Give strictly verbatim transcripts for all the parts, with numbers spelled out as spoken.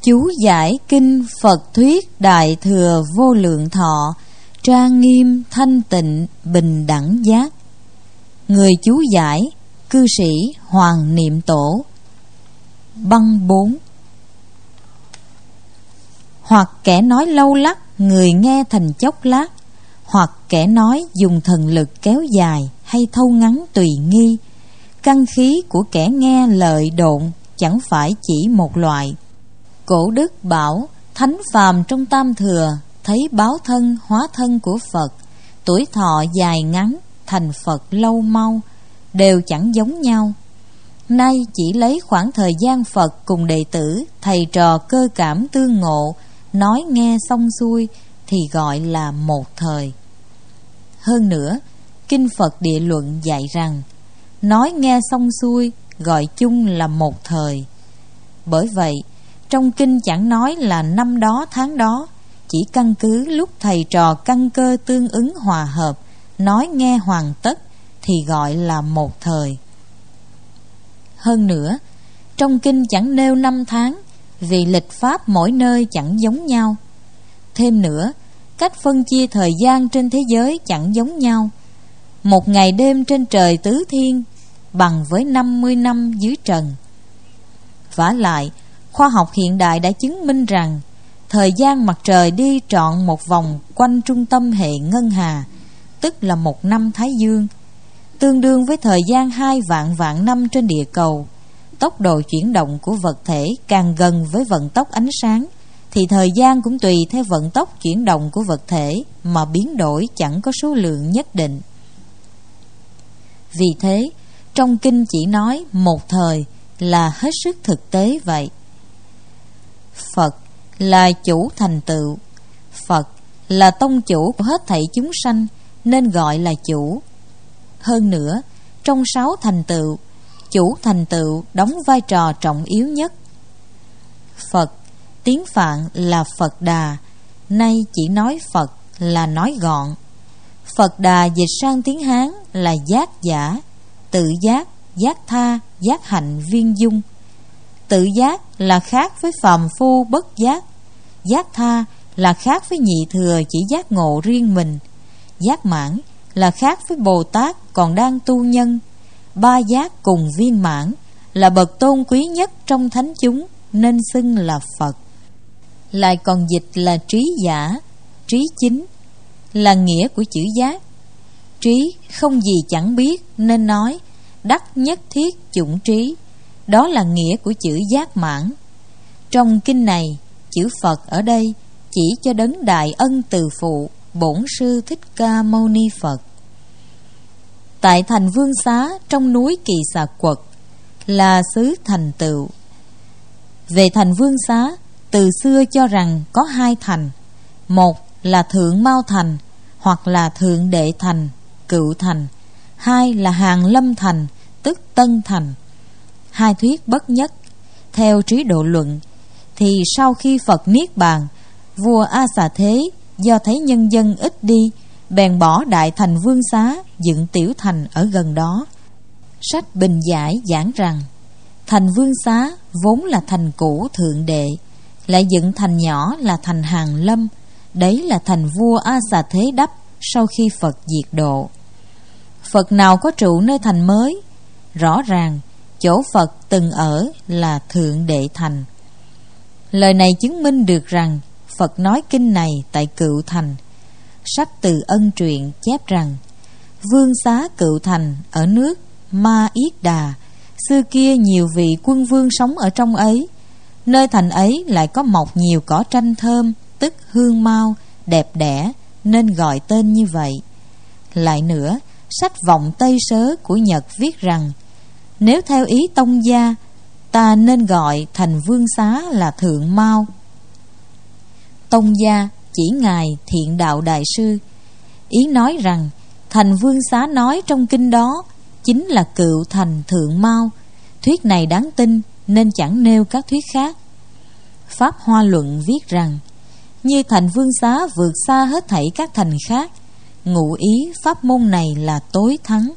Chú giải kinh Phật thuyết Đại Thừa Vô Lượng Thọ, trang nghiêm thanh tịnh bình đẳng giác. Người chú giải cư sĩ Hoàng Niệm Tổ. Băng bốn. Hoặc kẻ nói lâu lắc, người nghe thành chốc lát, hoặc kẻ nói dùng thần lực kéo dài hay thâu ngắn tùy nghi. Căn khí của kẻ nghe lợi độn chẳng phải chỉ một loại. Cổ đức bảo thánh phàm trong tam thừa thấy báo thân hóa thân của Phật, tuổi thọ dài ngắn, thành Phật lâu mau, đều chẳng giống nhau. Nay chỉ lấy khoảng thời gian Phật cùng đệ tử, thầy trò cơ cảm tương ngộ, nói nghe xong xuôi thì gọi là một thời. Hơn nữa, Kinh Phật Địa Luận dạy rằng nói nghe xong xuôi gọi chung là một thời. Bởi vậy, trong kinh chẳng nói là năm đó tháng đó, chỉ căn cứ lúc thầy trò căn cơ tương ứng hòa hợp, nói nghe hoàn tất thì gọi là một thời. Hơn nữa, trong kinh chẳng nêu năm tháng, vì lịch pháp mỗi nơi chẳng giống nhau. Thêm nữa, cách phân chia thời gian trên thế giới chẳng giống nhau. Một ngày đêm trên trời tứ thiên bằng với năm mươi năm dưới trần. Vả lại, khoa học hiện đại đã chứng minh rằng thời gian mặt trời đi trọn một vòng quanh trung tâm hệ ngân hà, tức là một năm Thái Dương, tương đương với thời gian hai vạn vạn năm trên địa cầu. Tốc độ chuyển động của vật thể càng gần với vận tốc ánh sáng, thì thời gian cũng tùy theo vận tốc chuyển động của vật thể mà biến đổi chẳng có số lượng nhất định. Vì thế, trong kinh chỉ nói một thời là hết sức thực tế vậy. Phật là chủ thành tựu, Phật là tông chủ của hết thảy chúng sanh, nên gọi là chủ. Hơn nữa, trong sáu thành tựu, chủ thành tựu đóng vai trò trọng yếu nhất. Phật, tiếng Phạn là Phật Đà, nay chỉ nói Phật là nói gọn. Phật Đà dịch sang tiếng Hán là giác giả, tự giác, giác tha, giác hạnh viên dung. Tự giác là khác với phàm phu bất giác, giác tha là khác với nhị thừa chỉ giác ngộ riêng mình, giác mãn là khác với Bồ Tát còn đang tu nhân. Ba giác cùng viên mãn là bậc tôn quý nhất trong thánh chúng, nên xưng là Phật. Lại còn dịch là trí giả, trí chính là nghĩa của chữ giác. Trí không gì chẳng biết nên nói đắc nhất thiết chủng trí, đó là nghĩa của chữ giác mãn. Trong kinh này, chữ Phật ở đây chỉ cho đấng đại ân từ phụ Bổn Sư Thích Ca Mâu Ni Phật. Tại thành Vương Xá trong núi Kỳ Xà Quật là xứ thành tựu. Về thành Vương Xá, từ xưa cho rằng có hai thành, một là Thượng Mao Thành hoặc là Thượng Đệ Thành, Cựu Thành, hai là Hàng Lâm Thành, tức Tân Thành. Hai thuyết bất nhất. Theo Trí Độ Luận thì sau khi Phật niết bàn, vua A Xà Thế do thấy nhân dân ít đi, bèn bỏ đại thành Vương Xá, dựng tiểu thành ở gần đó. Sách Bình Giải giảng rằng thành Vương Xá vốn là thành cũ Thượng Đệ, lại dựng thành nhỏ là thành Hàng Lâm. Đấy là thành vua A Xà Thế đắp sau khi Phật diệt độ. Phật nào có trụ nơi thành mới? Rõ ràng chỗ Phật từng ở là Thượng Đệ Thành. Lời này chứng minh được rằng Phật nói kinh này tại Cựu Thành. Sách Từ Ân Truyện chép rằng Vương Xá Cựu Thành ở nước Ma Yết Đà, xưa kia nhiều vị quân vương sống ở trong ấy. Nơi thành ấy lại có mọc nhiều cỏ tranh thơm, tức hương mau, đẹp đẽ, nên gọi tên như vậy. Lại nữa, sách Vọng Tây Sớ của Nhật viết rằng nếu theo ý tông gia, ta nên gọi thành Vương Xá là Thượng Mao. Tông gia chỉ ngài Thiện Đạo Đại Sư, ý nói rằng thành Vương Xá nói trong kinh đó chính là Cựu Thành Thượng Mao. Thuyết này đáng tin nên chẳng nêu các thuyết khác. Pháp Hoa Luận viết rằng như thành Vương Xá vượt xa hết thảy các thành khác, ngụ ý pháp môn này là tối thắng.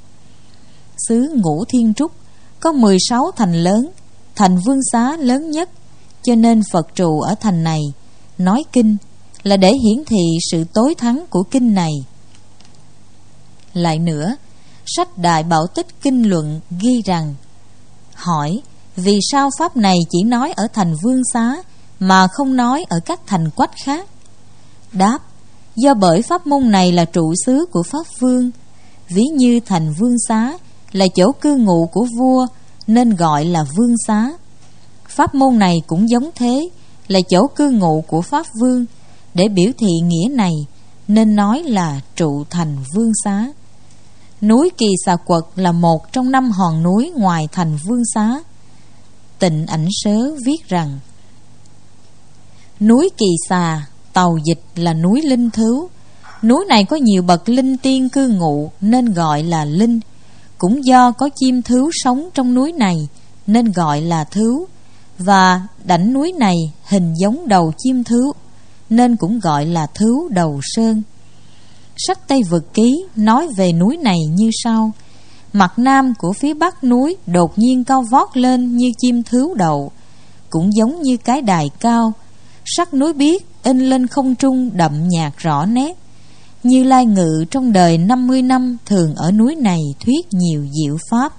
Xứ Ngũ Thiên Trúc có mười sáu thành lớn, thành Vương Xá lớn nhất, cho nên Phật trụ ở thành này, nói kinh là để hiển thị sự tối thắng của kinh này. Lại nữa, sách Đại Bảo Tích Kinh Luận ghi rằng: hỏi vì sao pháp này chỉ nói ở thành Vương Xá mà không nói ở các thành quách khác? Đáp: do bởi pháp môn này là trụ xứ của Pháp Vương. Ví như thành Vương Xá là chỗ cư ngụ của vua nên gọi là Vương Xá. Pháp môn này cũng giống thế, là chỗ cư ngụ của Pháp Vương. Để biểu thị nghĩa này nên nói là trụ thành Vương Xá. Núi Kỳ Xà Quật là một trong năm hòn núi ngoài thành Vương Xá. Tịnh Ảnh Sớ viết rằng: núi Kỳ Xà, tàu dịch là núi linh thứu. Núi này có nhiều bậc linh tiên cư ngụ nên gọi là linh. Cũng do có chim thứu sống trong núi này nên gọi là thứu. Và đảnh núi này hình giống đầu chim thứu nên cũng gọi là thứu đầu sơn. Sách Tây Vực Ký nói về núi này như sau: mặt nam của phía bắc núi đột nhiên cao vót lên như chim thứu đậu, cũng giống như cái đài cao. Sắc núi biếc in lên không trung đậm nhạt rõ nét. Như Lai ngự trong đời năm mươi năm thường ở núi này thuyết nhiều diệu pháp.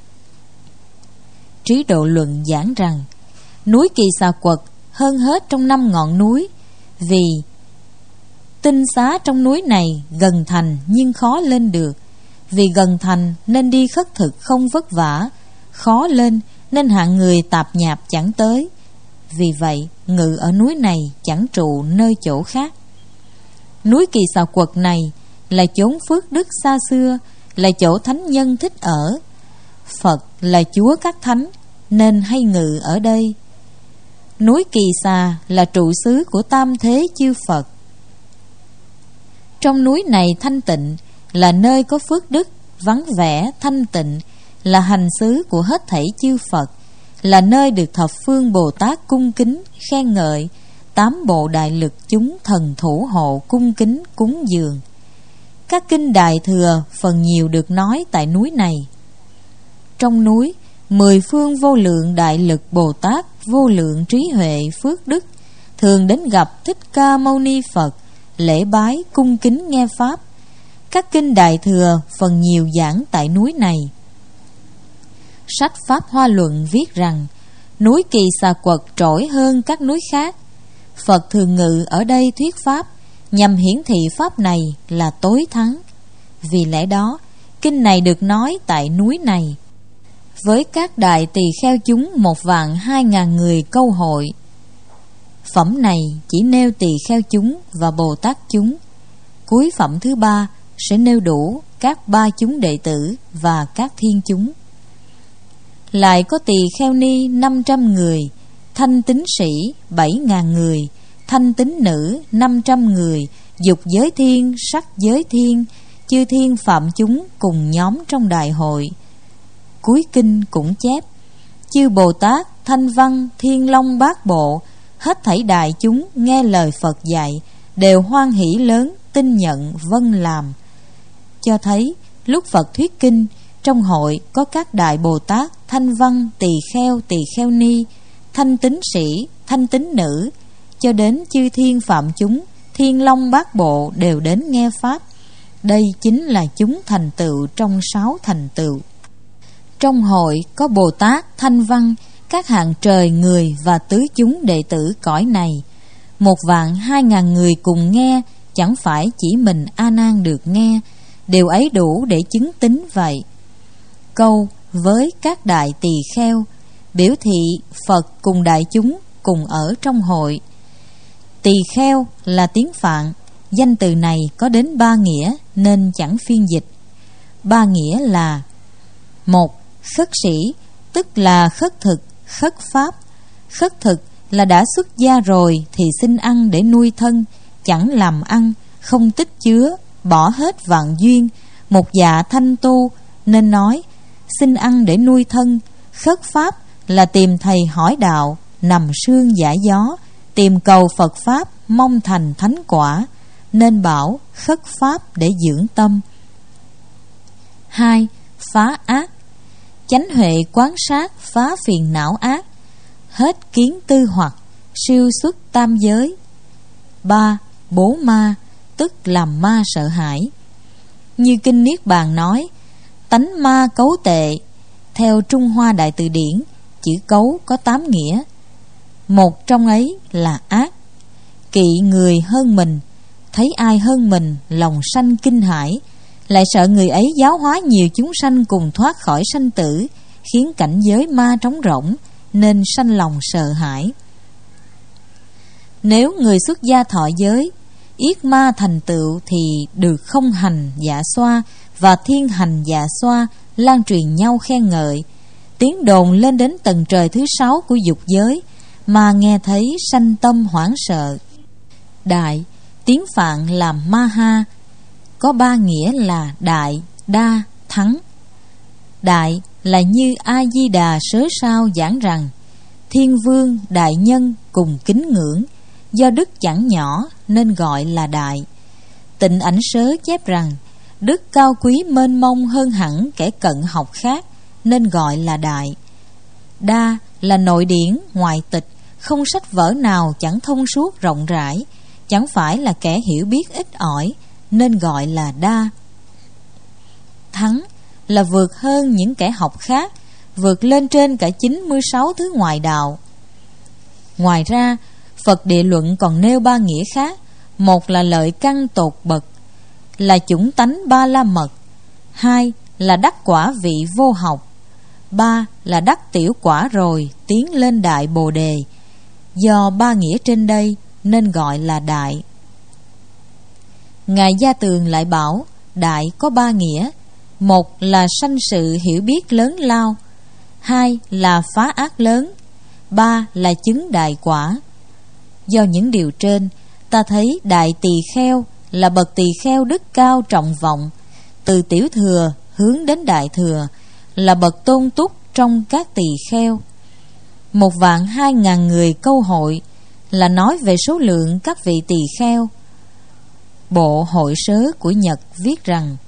Trí Độ Luận giảng rằng núi Kỳ Xà Quật hơn hết trong năm ngọn núi, vì tinh xá trong núi này gần thành nhưng khó lên được. Vì gần thành nên đi khất thực không vất vả, khó lên nên hạng người tạp nhạp chẳng tới. Vì vậy ngự ở núi này chẳng trụ nơi chỗ khác. Núi Kỳ Xà Quật này là chốn phước đức xa xưa, là chỗ thánh nhân thích ở. Phật là Chúa các thánh nên hay ngự ở đây. Núi Kỳ Xà là trụ xứ của tam thế chư Phật. Trong núi này thanh tịnh, là nơi có phước đức, vắng vẻ, thanh tịnh, là hành xứ của hết thảy chư Phật, là nơi được thập phương Bồ Tát cung kính, khen ngợi, tám bộ đại lực chúng thần thủ hộ cung kính cúng dường. Các kinh Đại Thừa phần nhiều được nói tại núi này. Trong núi, mười phương vô lượng đại lực Bồ Tát, vô lượng trí huệ phước đức, thường đến gặp Thích Ca Mâu Ni Phật, lễ bái cung kính nghe pháp. Các kinh Đại Thừa phần nhiều giảng tại núi này. Sách Pháp Hoa Luận viết rằng núi Kỳ Xà Quật trỗi hơn các núi khác. Phật thường ngự ở đây thuyết pháp, nhằm hiển thị pháp này là tối thắng. Vì lẽ đó, kinh này được nói tại núi này. Với các đại tỳ kheo chúng một vạn hai ngàn người câu hội. Phẩm này chỉ nêu tỳ kheo chúng và Bồ Tát chúng. Cuối phẩm thứ ba sẽ nêu đủ các ba chúng đệ tử và các thiên chúng. Lại có tỳ kheo ni năm trăm người, thanh tín sĩ bảy ngàn người, thanh tín nữ năm trăm người, dục giới thiên, sắc giới thiên, chư thiên phạm chúng cùng nhóm trong đại hội. Cuối kinh cũng chép: chư Bồ Tát, Thanh Văn, Thiên Long Bát Bộ, hết thảy đại chúng nghe lời Phật dạy, đều hoan hỷ lớn, tin nhận vâng làm. Cho thấy lúc Phật thuyết kinh, trong hội có các đại Bồ Tát, Thanh Văn, tỳ kheo, tỳ kheo ni, thanh tín sĩ, thanh tín nữ, cho đến chư thiên phạm chúng, Thiên Long Bát Bộ đều đến nghe pháp. Đây chính là chúng thành tựu trong sáu thành tựu. Trong hội có Bồ Tát, Thanh Văn, các hạng trời người và tứ chúng đệ tử cõi này. Một vạn hai ngàn người cùng nghe, chẳng phải chỉ mình A Nan được nghe, điều ấy đủ để chứng tín vậy. Câu với các đại tỳ kheo biểu thị Phật cùng đại chúng cùng ở trong hội. Tỳ kheo là tiếng Phạn, danh từ này có đến ba nghĩa nên chẳng phiên dịch. Ba nghĩa là: một, khất sĩ, tức là khất thực, khất pháp. Khất thực là đã xuất gia rồi thì xin ăn để nuôi thân, chẳng làm ăn, không tích chứa, bỏ hết vạn duyên, một dạ thanh tu, nên nói xin ăn để nuôi thân. Khất pháp là tìm thầy hỏi đạo, nằm sương giải gió, tìm cầu Phật pháp, mong thành thánh quả, nên bảo khất pháp để dưỡng tâm. Hai, phá ác, chánh huệ quán sát phá phiền não ác. hết kiến tư hoặc, siêu xuất tam giới. Ba, bố ma, tức làm ma sợ hãi. Như Kinh Niết Bàn nói, tánh ma cấu tệ. Theo Trung Hoa Đại Từ Điển, chữ cấu có tám nghĩa. Một trong ấy là ác, kỵ người hơn mình, thấy ai hơn mình lòng sanh kinh hãi, lại sợ người ấy giáo hóa nhiều chúng sanh cùng thoát khỏi sanh tử, khiến cảnh giới ma trống rỗng, nên sanh lòng sợ hãi. Nếu người xuất gia thọ giới, yết ma thành tựu thì được không hành dạ xoa và thiên hành dạ xoa lan truyền nhau khen ngợi, tiếng đồn lên đến tầng trời thứ sáu của dục giới, mà nghe thấy sanh tâm hoảng sợ. Đại, tiếng Phạn là Maha, có ba nghĩa là đại, đa, thắng. Đại là như A-di-đà sớ sao giảng rằng, thiên vương, đại nhân cùng kính ngưỡng, do đức chẳng nhỏ nên gọi là đại. Tịnh Ảnh Sớ chép rằng, đức cao quý mênh mông hơn hẳn kẻ cận học khác, nên gọi là đại. Đa là nội điển, ngoại tịch, không sách vở nào chẳng thông suốt rộng rãi, chẳng phải là kẻ hiểu biết ít ỏi, nên gọi là đa. Thắng là vượt hơn những kẻ học khác, vượt lên trên cả chín mươi sáu thứ ngoại đạo. Ngoài ra, Phật Địa Luận còn nêu ba nghĩa khác. Một là lợi căn tột bậc, là chủng tánh ba la mật. Hai là đắc quả vị vô học. Ba là đắc tiểu quả rồi tiến lên đại bồ đề. Do ba nghĩa trên đây nên gọi là đại. Ngài Gia Tường lại bảo, đại có ba nghĩa. Một là sanh sự hiểu biết lớn lao. Hai là phá ác lớn. Ba là chứng đại quả. Do những điều trên, ta thấy đại tỳ kheo là bậc tỳ kheo đức cao trọng vọng, từ tiểu thừa hướng đến đại thừa, là bậc tôn túc trong các tỳ kheo. Một vạn hai ngàn người câu hội là nói về số lượng các vị tỳ kheo. Bộ Hội Sớ của Nhật viết rằng,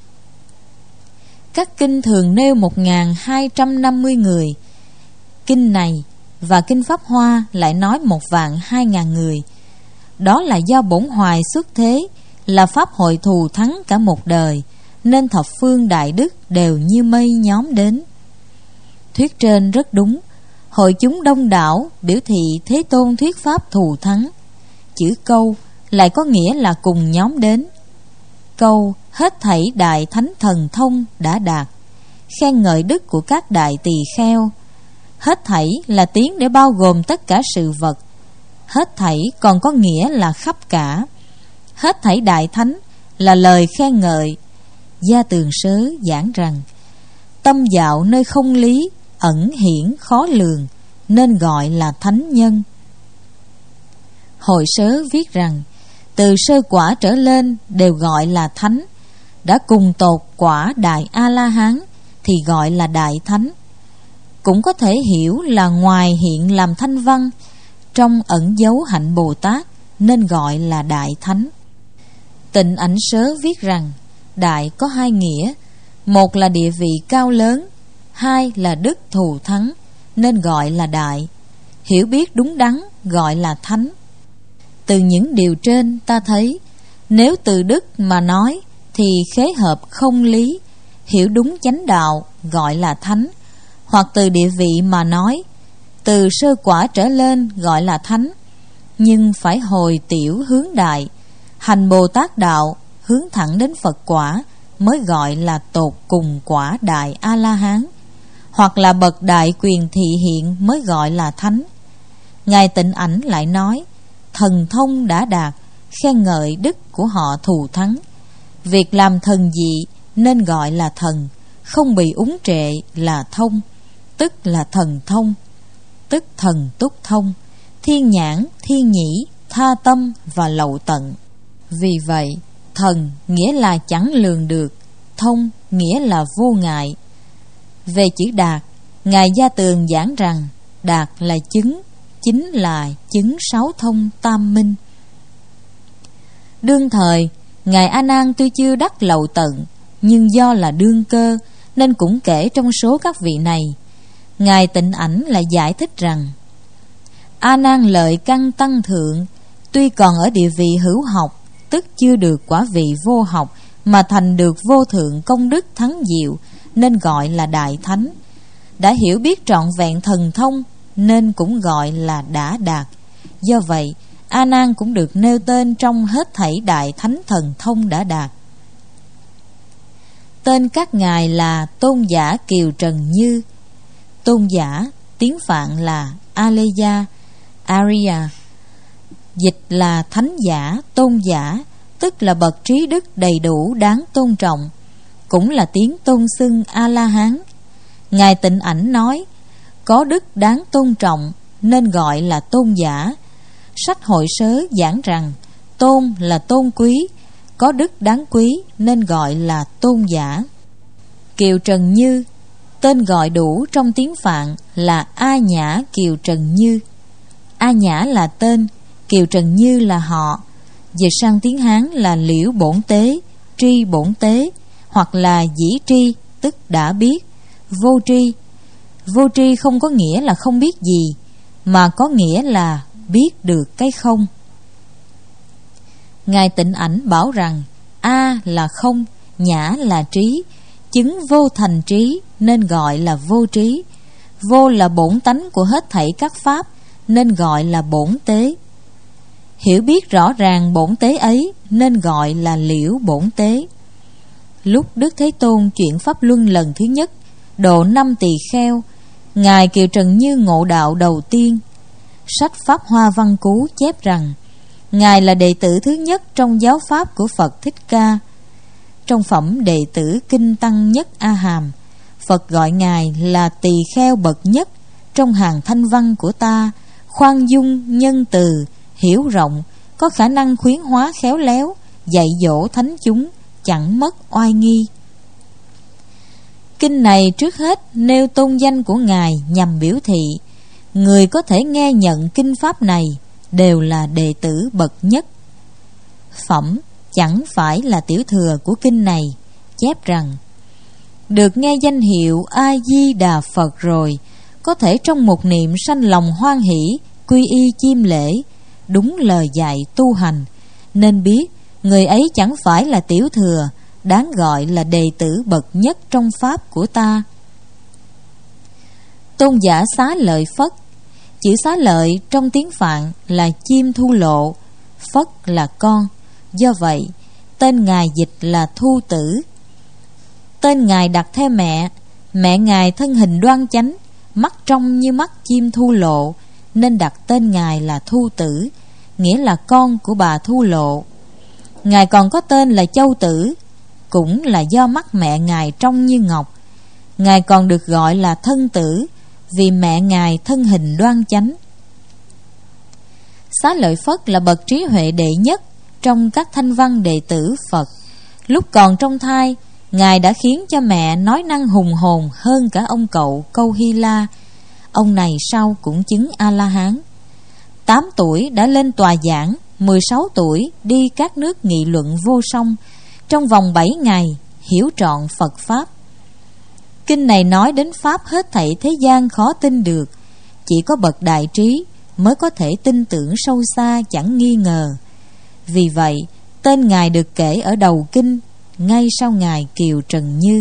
các kinh thường nêu một ngàn hai trăm năm mươi người. Kinh này và Kinh Pháp Hoa lại nói một vạn hai ngàn người. Đó là do Bổn Hoài xuất thế, là pháp hội thù thắng cả một đời, nên thập phương đại đức đều như mây nhóm đến. Thuyết trên rất đúng. Hội chúng đông đảo biểu thị Thế Tôn thuyết pháp thù thắng. Chữ câu lại có nghĩa là cùng nhóm đến. Câu hết thảy đại thánh thần thông đã đạt, khen ngợi đức của các đại tỳ kheo. Hết thảy là tiếng để bao gồm tất cả sự vật. Hết thảy còn có nghĩa là khắp cả. Hết thảy đại thánh là lời khen ngợi. Gia Tường Sớ giảng rằng, tâm dạo nơi không lý, ẩn hiển khó lường, nên gọi là thánh nhân. Hội Sớ viết rằng, từ sơ quả trở lên đều gọi là thánh. Đã cùng tột quả đại A-la-hán thì gọi là đại thánh. Cũng có thể hiểu là ngoài hiện làm thanh văn, trong ẩn dấu hạnh Bồ Tát, nên gọi là đại thánh. Tịnh Ảnh Sớ viết rằng, đại có hai nghĩa. Một là địa vị cao lớn, hai là đức thù thắng, nên gọi là đại. Hiểu biết đúng đắn gọi là thánh. Từ những điều trên ta thấy, nếu từ đức mà nói thì khế hợp không lý, hiểu đúng chánh đạo gọi là thánh. Hoặc từ địa vị mà nói, từ sơ quả trở lên gọi là thánh. Nhưng phải hồi tiểu hướng đại, hành Bồ Tát đạo hướng thẳng đến Phật quả, mới gọi là tột cùng quả đại A-la-hán. Hoặc là bậc đại quyền thị hiện mới gọi là thánh. Ngài Tịnh Ảnh lại nói, thần thông đã đạt, khen ngợi đức của họ thù thắng. Việc làm thần dị nên gọi là thần, không bị úng trệ là thông, tức là thần thông, tức thần túc thông, thiên nhãn, thiên nhĩ, tha tâm và lậu tận. Vì vậy, thần nghĩa là chẳng lường được, thông nghĩa là vô ngại. Về chữ đạt, Ngài Gia Tường giảng rằng, đạt là chứng, chính là chứng sáu thông tam minh. Đương thời, Ngài A Nan tuy chưa đắc lậu tận, nhưng do là đương cơ nên cũng kể trong số các vị này. Ngài Tịnh Ảnh lại giải thích rằng, A Nan lợi căn tăng thượng, tuy còn ở địa vị hữu học, tức chưa được quả vị vô học, mà thành được vô thượng công đức thắng diệu, nên gọi là đại thánh. Đã hiểu biết trọn vẹn thần thông, nên cũng gọi là đã đạt. Do vậy, A Nan cũng được nêu tên trong hết thảy đại thánh thần thông đã đạt. Tên các ngài là Tôn giả Kiều Trần Như. Tôn giả tiếng Phạn là Aleya, Arya, dịch là thánh giả, tôn giả, tức là bậc trí đức đầy đủ đáng tôn trọng, cũng là tiếng tôn xưng A-la-hán. Ngài Tịnh Ảnh nói, có đức đáng tôn trọng nên gọi là tôn giả. Sách Hội Sớ giảng rằng, tôn là tôn quý, có đức đáng quý nên gọi là tôn giả. Kiều Trần Như, tên gọi đủ trong tiếng Phạn là A Nhã Kiều Trần Như. A Nhã là tên, Kiều Trần Như là họ. Dịch sang tiếng Hán là Liễu Bổn Tế, Tri Bổn Tế, hoặc là Dĩ Tri, tức đã biết. Vô tri, vô tri không có nghĩa là không biết gì, mà có nghĩa là biết được cái không. Ngài Tịnh Ảnh bảo rằng A là không, Nhã là trí, chứng vô thành trí nên gọi là vô trí. Vô là bổn tánh của hết thảy các pháp nên gọi là bổn tế. Hiểu biết rõ ràng bổn tế ấy nên gọi là liễu bổn tế. Lúc Đức Thế Tôn chuyển pháp luân lần thứ nhất, độ năm tỳ kheo, Ngài Kiều Trần Như ngộ đạo đầu tiên. Sách Pháp Hoa Văn Cú chép rằng Ngài là đệ tử thứ nhất trong giáo pháp của Phật Thích Ca. Trong phẩm đệ tử Kinh Tăng Nhất A Hàm, Phật gọi Ngài là tỳ kheo bậc nhất trong hàng thanh văn của ta, khoan dung, nhân từ, hiểu rộng, có khả năng khuyến hóa khéo léo, dạy dỗ thánh chúng, chẳng mất oai nghi. Kinh này trước hết nêu tôn danh của Ngài nhằm biểu thị người có thể nghe nhận kinh pháp này đều là đệ tử bậc nhất. Phẩm chẳng phải là tiểu thừa của kinh này chép rằng được nghe danh hiệu A Di Đà Phật rồi, có thể trong một niệm sanh lòng hoan hỷ, quy y chiêm lễ, đúng lời dạy tu hành, nên biết người ấy chẳng phải là tiểu thừa, đáng gọi là đệ tử bậc nhất trong pháp của ta. Tôn giả Xá Lợi Phất. Chữ Xá Lợi trong tiếng Phạn là chim thu lộ, Phất là con, do vậy tên Ngài dịch là Thu Tử. Tên Ngài đặt theo mẹ, mẹ Ngài thân hình đoan chánh, mắt trong như mắt chim thu lộ, nên đặt tên Ngài là Thu Tử, nghĩa là con của bà Thu Lộ. Ngài còn có tên là Châu Tử, cũng là do mắt mẹ Ngài trong như ngọc. Ngài còn được gọi là Thân Tử, vì mẹ Ngài thân hình đoan chánh. Xá Lợi Phất là bậc trí huệ đệ nhất trong các thanh văn đệ tử Phật. Lúc còn trong thai, Ngài đã khiến cho mẹ nói năng hùng hồn hơn cả ông cậu Câu Hy La. Ông này sau cũng chứng A-la-hán. Tám tuổi đã lên tòa giảng, mười sáu tuổi đi các nước nghị luận vô song. Trong vòng bảy ngày hiểu trọn Phật Pháp. Kinh này nói đến Pháp hết thảy thế gian khó tin được, chỉ có bậc đại trí mới có thể tin tưởng sâu xa chẳng nghi ngờ. Vì vậy tên Ngài được kể ở đầu kinh, ngay sau Ngài Kiều Trần Như.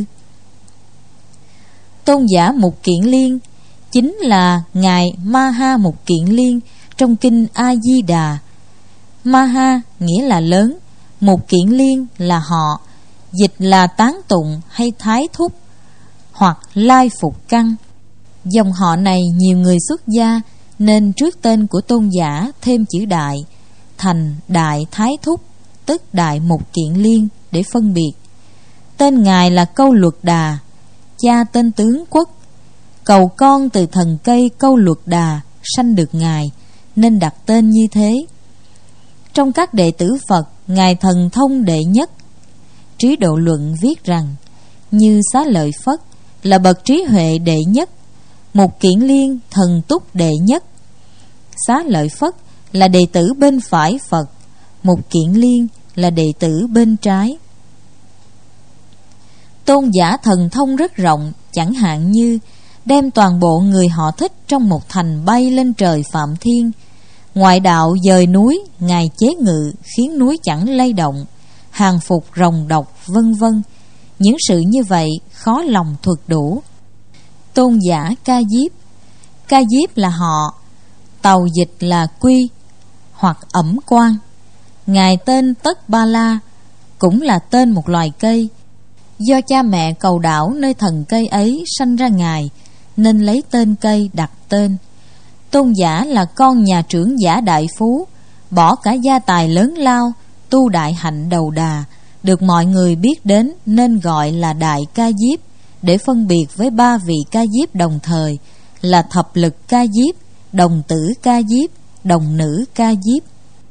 Tôn giả Mục Kiện Liên chính là Ngài Ma-ha Mục Kiện Liên trong kinh A-di-đà. Ma-ha nghĩa là lớn, Mục Kiện Liên là họ, dịch là tán tụng hay thái thúc hoặc lai phục căn. Dòng họ này nhiều người xuất gia, nên trước tên của tôn giả thêm chữ đại, thành Đại Thái Thúc, tức Đại Mục Kiện Liên để phân biệt. Tên Ngài là Câu Luật Đà, cha tên Tướng Quốc. Cầu con từ thần cây Câu Luật Đà sanh được Ngài, nên đặt tên như thế. Trong các đệ tử Phật, Ngài thần thông đệ nhất. Trí Độ Luận viết rằng, như Xá Lợi Phất là bậc trí huệ đệ nhất, Mục Kiện Liên thần túc đệ nhất. Xá Lợi Phất là đệ tử bên phải Phật, Mục Kiện Liên là đệ tử bên trái. Tôn giả thần thông rất rộng, chẳng hạn như đem toàn bộ người họ Thích trong một thành bay lên trời Phạm Thiên. Ngoại đạo dời núi, Ngài chế ngự khiến núi chẳng lay động, hàng phục rồng độc, vân vân. Những sự như vậy khó lòng thuật đủ. Tôn giả Ca Diếp. Ca Diếp là họ, tàu dịch là Quy hoặc Ẩm Quan. Ngài tên Tất Ba La, cũng là tên một loài cây. Do cha mẹ cầu đảo nơi thần cây ấy sanh ra Ngài, nên lấy tên cây đặt tên. Tôn giả là con nhà trưởng giả đại phú, bỏ cả gia tài lớn lao, tu đại hạnh đầu đà, được mọi người biết đến nên gọi là Đại Ca Diếp, để phân biệt với ba vị Ca Diếp đồng thời là Thập Lực Ca Diếp, Đồng Tử Ca Diếp, Đồng Nữ Ca Diếp.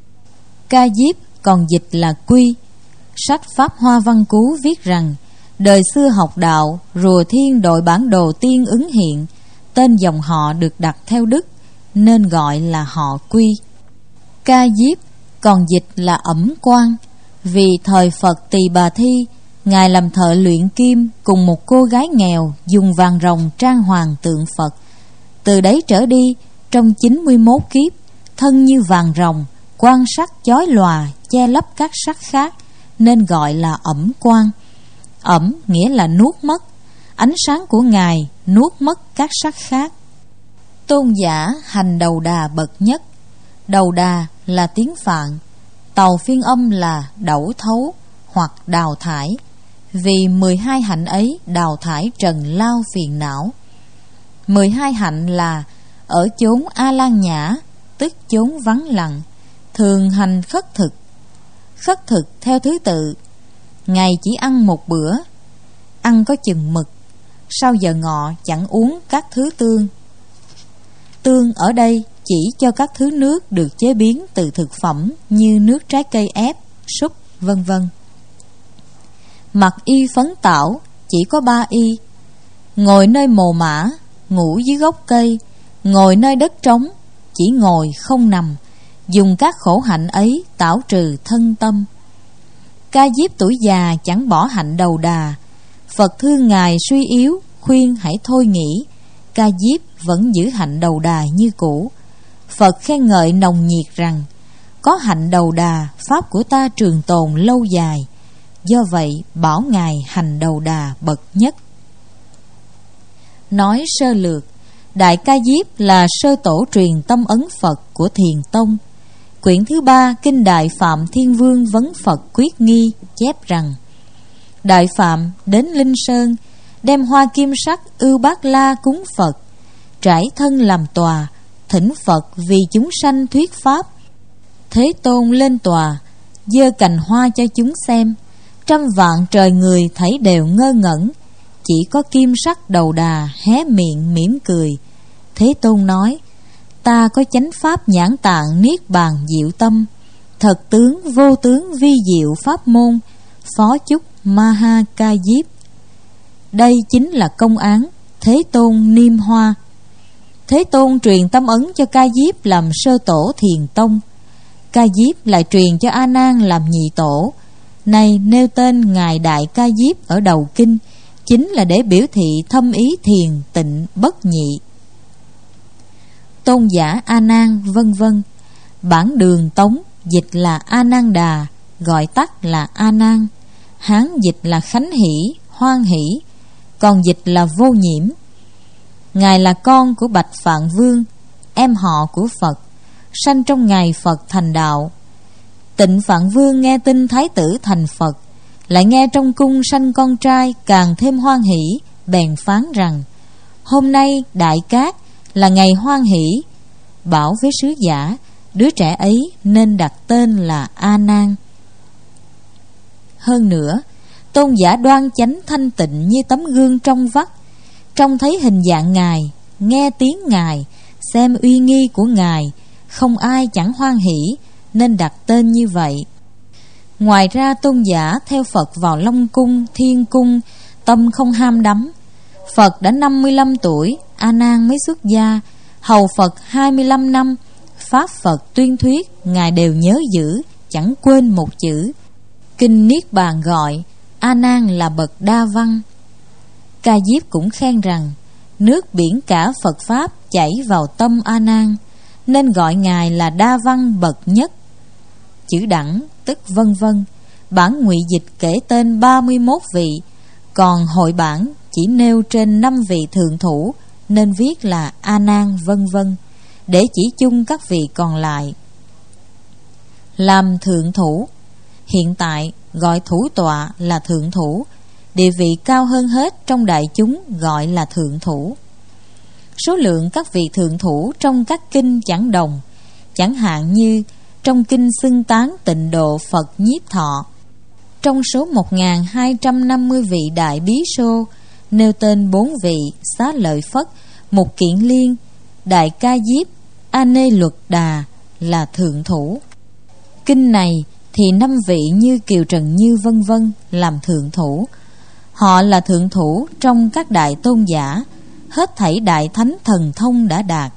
Ca Diếp còn dịch là Quy. Sách Pháp Hoa Văn Cú viết rằng đời xưa học đạo, rùa thiên đội bản đồ tiên ứng hiện, tên dòng họ được đặt theo đức nên gọi là họ Quy. Ca Diếp còn dịch là Ẩm Quan, vì thời Phật Tỳ Bà Thi, Ngài làm thợ luyện kim cùng một cô gái nghèo dùng vàng rồng trang hoàng tượng Phật. Từ đấy trở đi, trong chín mươi mốt kiếp, thân như vàng rồng, quan sắc chói lòa che lấp các sắc khác, nên gọi là Ẩm Quan. Ẩm nghĩa là nuốt mất, ánh sáng của Ngài nuốt mất các sắc khác. Tôn giả hành Đầu Đà bậc nhất. Đầu Đà là tiếng Phạn, tàu phiên âm là đẩu thấu hoặc đào thải, vì mười hai hạnh ấy đào thải trần lao phiền não. Mười hai hạnh là ở chốn A Lan Nhã, tức chốn vắng lặng, thường hành khất thực. Khất thực theo thứ tự: ngày chỉ ăn một bữa, ăn có chừng mực, sau giờ ngọ chẳng uống các thứ tương. Tương ở đây chỉ cho các thứ nước được chế biến từ thực phẩm như nước trái cây ép, súp, vân vân. Mặc y phấn tảo, chỉ có ba y: ngồi nơi mồ mã, ngủ dưới gốc cây, ngồi nơi đất trống, chỉ ngồi không nằm, dùng các khổ hạnh ấy tảo trừ thân tâm. Ca Diếp tuổi già chẳng bỏ hạnh Đầu Đà. Phật thương Ngài suy yếu, khuyên hãy thôi nghĩ. Ca Diếp vẫn giữ hạnh Đầu Đà như cũ. Phật khen ngợi nồng nhiệt rằng: có hạnh Đầu Đà, pháp của ta trường tồn lâu dài. Do vậy bảo Ngài hành Đầu Đà bậc nhất. Nói sơ lược, Đại Ca Diếp là sơ tổ truyền tâm ấn Phật của Thiền Tông. Quyển thứ ba Kinh Đại Phạm Thiên Vương Vấn Phật Quyết Nghi chép rằng: Đại Phạm đến Linh Sơn, đem hoa kim sắc ưu bát la cúng Phật, trải thân làm tòa, thỉnh Phật vì chúng sanh thuyết pháp. Thế Tôn lên tòa, giơ cành hoa cho chúng xem. Trăm vạn trời người thấy đều ngơ ngẩn, chỉ có kim sắc Đầu Đà hé miệng mỉm cười. Thế Tôn nói: ta có chánh pháp nhãn tạng niết bàn diệu tâm, thật tướng vô tướng vi diệu pháp môn, phó chúc Maha Ca Diếp. Đây chính là công án Thế Tôn niêm hoa. Thế Tôn truyền tâm ấn cho Ca Diếp làm sơ tổ Thiền Tông. Ca Diếp lại truyền cho A Nan làm nhị tổ. Này nêu tên Ngài Đại Ca Diếp ở đầu kinh, chính là để biểu thị thâm ý thiền tịnh bất nhị. Tôn giả A Nan vân vân. Bản Đường Tống dịch là A Nan Đà, gọi tắt là A Nan. Hán dịch là Khánh Hỷ, Hoan Hỷ, còn dịch là Vô Nhiễm. Ngài là con của Bạch Phạn Vương, em họ của Phật, sanh trong ngày Phật thành đạo. Tịnh Phạn Vương nghe tin Thái tử thành Phật, lại nghe trong cung sanh con trai, càng thêm hoan hỷ, bèn phán rằng: hôm nay Đại Cát là ngày hoan hỷ, bảo với sứ giả đứa trẻ ấy nên đặt tên là A Nan. Hơn nữa, tôn giả đoan chánh thanh tịnh như tấm gương trong vắt, trông thấy hình dạng Ngài, nghe tiếng Ngài, xem uy nghi của Ngài, không ai chẳng hoan hỷ, nên đặt tên như vậy. Ngoài ra tôn giả theo Phật vào Long Cung, Thiên Cung, tâm không ham đắm. Phật đã năm mươi lăm tuổi, A Nan mới xuất gia, hầu Phật hai mươi lăm năm. Pháp Phật tuyên thuyết Ngài đều nhớ giữ, chẳng quên một chữ. Kinh Niết Bàn gọi A Nan là bậc đa văn. Ca Diếp cũng khen rằng: nước biển cả Phật Pháp chảy vào tâm A Nan, nên gọi Ngài là đa văn bậc nhất. Chữ đẳng tức vân vân. Bản ngụy dịch kể tên ba mươi mốt vị, còn hội bản chỉ nêu trên năm vị thượng thủ, nên viết là A Nan vân vân, để chỉ chung các vị còn lại. Làm thượng thủ, hiện tại gọi thủ tọa là thượng thủ, địa vị cao hơn hết trong đại chúng gọi là thượng thủ. Số lượng các vị thượng thủ trong các kinh chẳng đồng, chẳng hạn như trong kinh xưng tán tịnh độ Phật Nhiếp Thọ, trong số một nghìn hai trăm năm mươi vị đại bí sô nêu tên bốn vị Xá Lợi Phất, Mục Kiện Liên, Đại Ca Diếp, A Nê Luật Đà là thượng thủ. Kinh này thì năm vị như Kiều Trần Như vân vân làm thượng thủ. Họ là thượng thủ trong các đại tôn giả, hết thảy đại thánh thần thông đã đạt.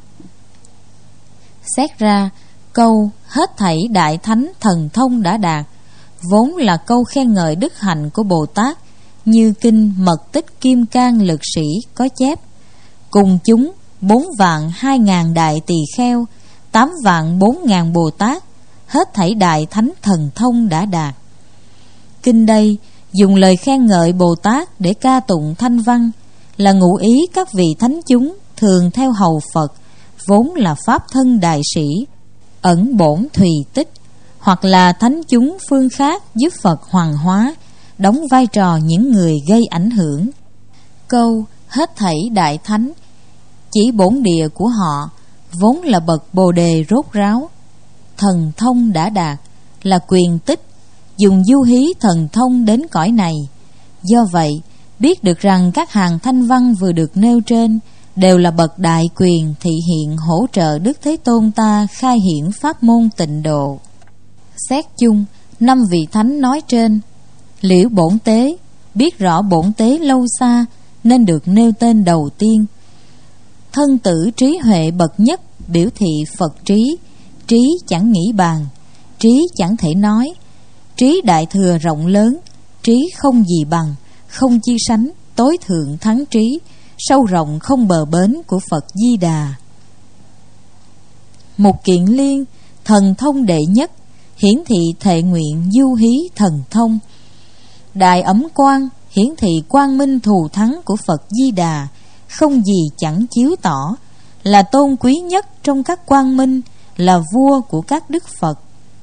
Xét ra, câu hết thảy đại thánh thần thông đã đạt vốn là câu khen ngợi đức hạnh của Bồ Tát, như kinh Mật Tích Kim Cang Lực Sĩ có chép: cùng chúng bốn vạn hai ngàn đại tỳ kheo, tám vạn bốn ngàn Bồ Tát, hết thảy đại thánh thần thông đã đạt. Kinh đây dùng lời khen ngợi Bồ Tát để ca tụng thanh văn, là ngụ ý các vị thánh chúng thường theo hầu Phật, vốn là pháp thân đại sĩ, ẩn bổn thùy tích, hoặc là thánh chúng phương khác giúp Phật hoàng hóa, đóng vai trò những người gây ảnh hưởng. Câu hết thảy đại thánh chỉ bổn địa của họ, vốn là bậc bồ đề rốt ráo. Thần thông đã đạt là quyền tích, dùng du hí thần thông đến cõi này. Do vậy, biết được rằng các hàng thanh văn vừa được nêu trên đều là bậc đại quyền thị hiện hỗ trợ Đức Thế Tôn ta khai hiển pháp môn tịnh độ. Xét chung, năm vị thánh nói trên, Liễu Bổn Tế biết rõ bổn tế lâu xa nên được nêu tên đầu tiên. Thân tử trí huệ bậc nhất biểu thị Phật trí, trí chẳng nghĩ bàn, trí chẳng thể nói, trí đại thừa rộng lớn, trí không gì bằng, không chi sánh, tối thượng thắng trí, sâu rộng không bờ bến của Phật Di Đà. Mục Kiện Liên thần thông đệ nhất, hiển thị thệ nguyện du hí thần thông. Đại Ấm Quang hiển thị quang minh thù thắng của Phật Di Đà, không gì chẳng chiếu tỏ, là tôn quý nhất trong các quang minh, là vua của các đức Phật.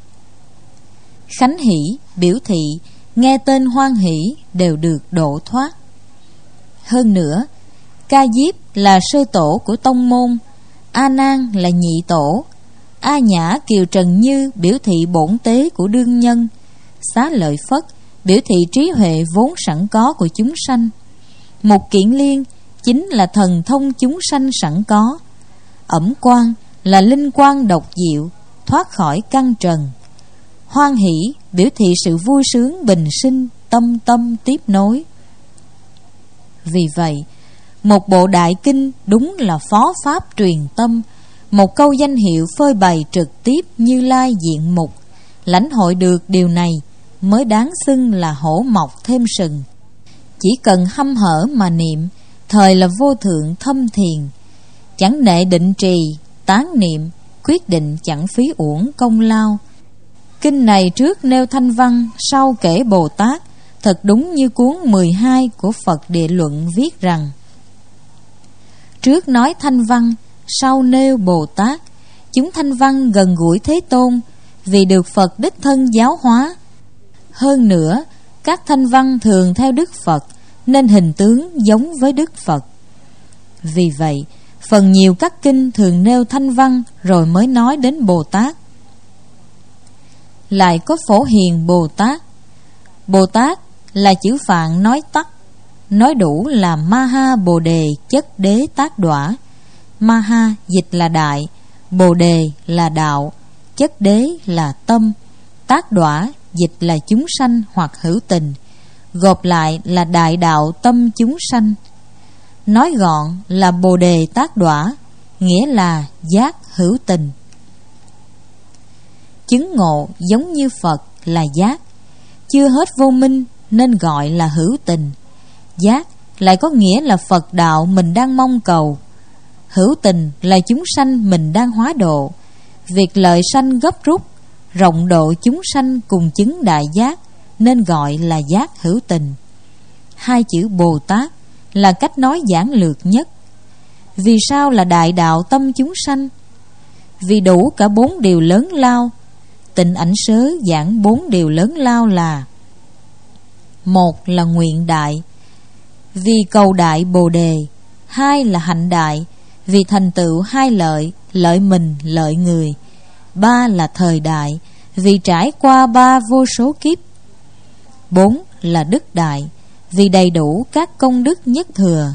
Khánh Hỷ biểu thị nghe tên hoan hỷ đều được độ thoát. Hơn nữa, Ca Diếp là sơ tổ của tông môn, A Nan là nhị tổ, A Nhã Kiều Trần Như biểu thị bổn tế của đương nhân, Xá Lợi Phất biểu thị trí huệ vốn sẵn có của chúng sanh, Mục Kiện Liên chính là thần thông chúng sanh sẵn có, Ẩm Quang là linh quang độc diệu thoát khỏi căn trần, Hoan Hỷ biểu thị sự vui sướng bình sinh, tâm tâm tiếp nối. Vì vậy, một bộ đại kinh đúng là phó pháp truyền tâm, một câu danh hiệu phơi bày trực tiếp Như Lai diện mục. Lãnh hội được điều này mới đáng xưng là hổ mọc thêm sừng. Chỉ cần hăm hở mà niệm, thời là vô thượng thâm thiền. Chẳng nệ định trì, tán niệm, quyết định chẳng phí uổng công lao. Kinh này trước nêu thanh văn, sau kể Bồ Tát, thật đúng như cuốn mười hai của Phật Địa Luận viết rằng: trước nói thanh văn, sau nêu Bồ Tát. Chúng thanh văn gần gũi Thế Tôn, vì được Phật đích thân giáo hóa. Hơn nữa, các thanh văn thường theo Đức Phật, nên hình tướng giống với Đức Phật. Vì vậy, phần nhiều các kinh thường nêu thanh văn rồi mới nói đến Bồ Tát. Lại có Phổ Hiền Bồ Tát. Bồ Tát là chữ Phạn nói tắt, nói đủ là Maha Bồ Đề chất đế tác đọa. Maha dịch là đại, Bồ Đề là đạo, chất đế là tâm, tác đọa dịch là chúng sanh hoặc hữu tình, gộp lại là đại đạo tâm chúng sanh. Nói gọn là Bồ Đề tác đọa, nghĩa là giác hữu tình. Chứng ngộ giống như Phật là giác, chưa hết vô minh nên gọi là hữu tình. Giác lại có nghĩa là Phật đạo mình đang mong cầu. Hữu tình là chúng sanh mình đang hóa độ. Việc lợi sanh gấp rút, rộng độ chúng sanh cùng chứng đại giác, nên gọi là giác hữu tình. Hai chữ Bồ Tát là cách nói giản lược nhất. Vì sao là đại đạo tâm chúng sanh? Vì đủ cả bốn điều lớn lao. Tịnh Ảnh Sớ giảng bốn điều lớn lao là: một là nguyện đại, vì cầu đại Bồ Đề. Hai là hạnh đại, vì thành tựu hai lợi, lợi mình, lợi người. Ba là thời đại, vì trải qua ba vô số kiếp. Bốn là đức đại, vì đầy đủ các công đức nhất thừa.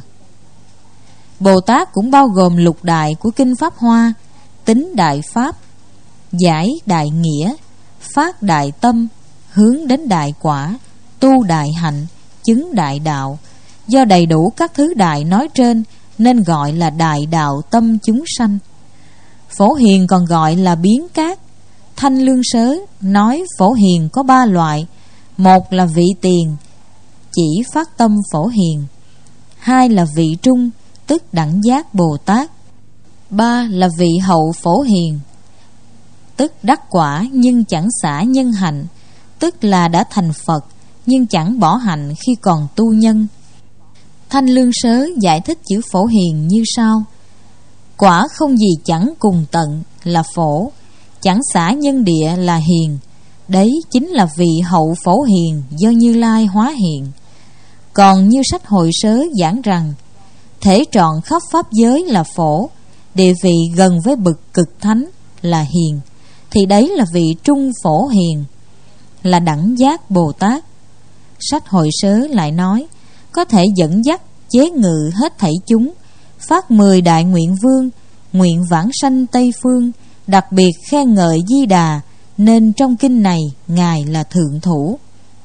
Bồ Tát cũng bao gồm lục đại của Kinh Pháp Hoa: tính đại pháp, giải đại nghĩa, phát đại tâm, hướng đến đại quả, tu đại hạnh, chứng đại đạo. Do đầy đủ các thứ đại nói trên nên gọi là đại đạo tâm chúng sanh. Phổ hiền còn gọi là biến cát. Thanh Lương Sớ nói phổ hiền có ba loại: một là vị tiền, chỉ phát tâm phổ hiền. Hai là vị trung, tức đẳng giác Bồ Tát. Ba là vị hậu phổ hiền, tức đắc quả nhưng chẳng xả nhân hạnh, tức là đã thành Phật nhưng chẳng bỏ hạnh khi còn tu nhân. Thanh Lương Sớ giải thích chữ phổ hiền như sau: quả không gì chẳng cùng tận là phổ, chẳng xả nhân địa là hiền. Đấy chính là vị hậu phổ hiền do Như Lai hóa hiện. Còn như sách Hội Sớ giảng rằng thể trọn khắp pháp giới là phổ, địa vị gần với bậc cực thánh là hiền, thì đấy là vị trung phổ hiền, là đẳng giác Bồ Tát. Sách Hội Sớ lại nói có thể dẫn dắt chế ngự hết thảy chúng, phát mười đại nguyện vương, nguyện vãng sanh Tây Phương, đặc biệt khen ngợi Di Đà, nên trong kinh này Ngài là thượng thủ.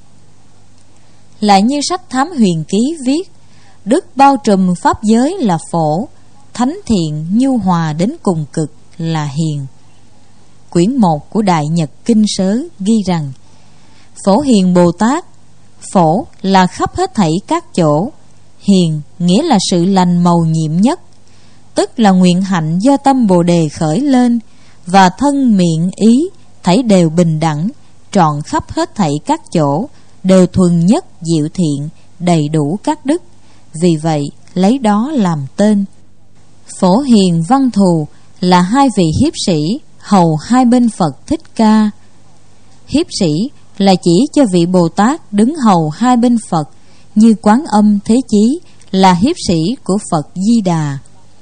Lại như sách Thám Huyền Ký viết: đức bao trùm pháp giới là phổ, thánh thiện nhu hòa đến cùng cực là hiền. Quyển một của Đại Nhật Kinh Sớ ghi rằng phổ hiền Bồ Tát, phổ là khắp hết thảy các chỗ, hiền nghĩa là sự lành màu nhiệm nhất, tức là nguyện hạnh do tâm Bồ Đề khởi lên, và thân miệng ý thảy đều bình đẳng, trọn khắp hết thảy các chỗ, đều thuần nhất diệu thiện, đầy đủ các đức. Vì vậy lấy đó làm tên. Phổ hiền Văn Thù là hai vị hiếp sĩ hầu hai bên Phật Thích Ca. Hiếp sĩ là chỉ cho vị Bồ Tát đứng hầu hai bên Phật, như Quán Âm Thế Chí là hiếp sĩ của Phật Di Đà.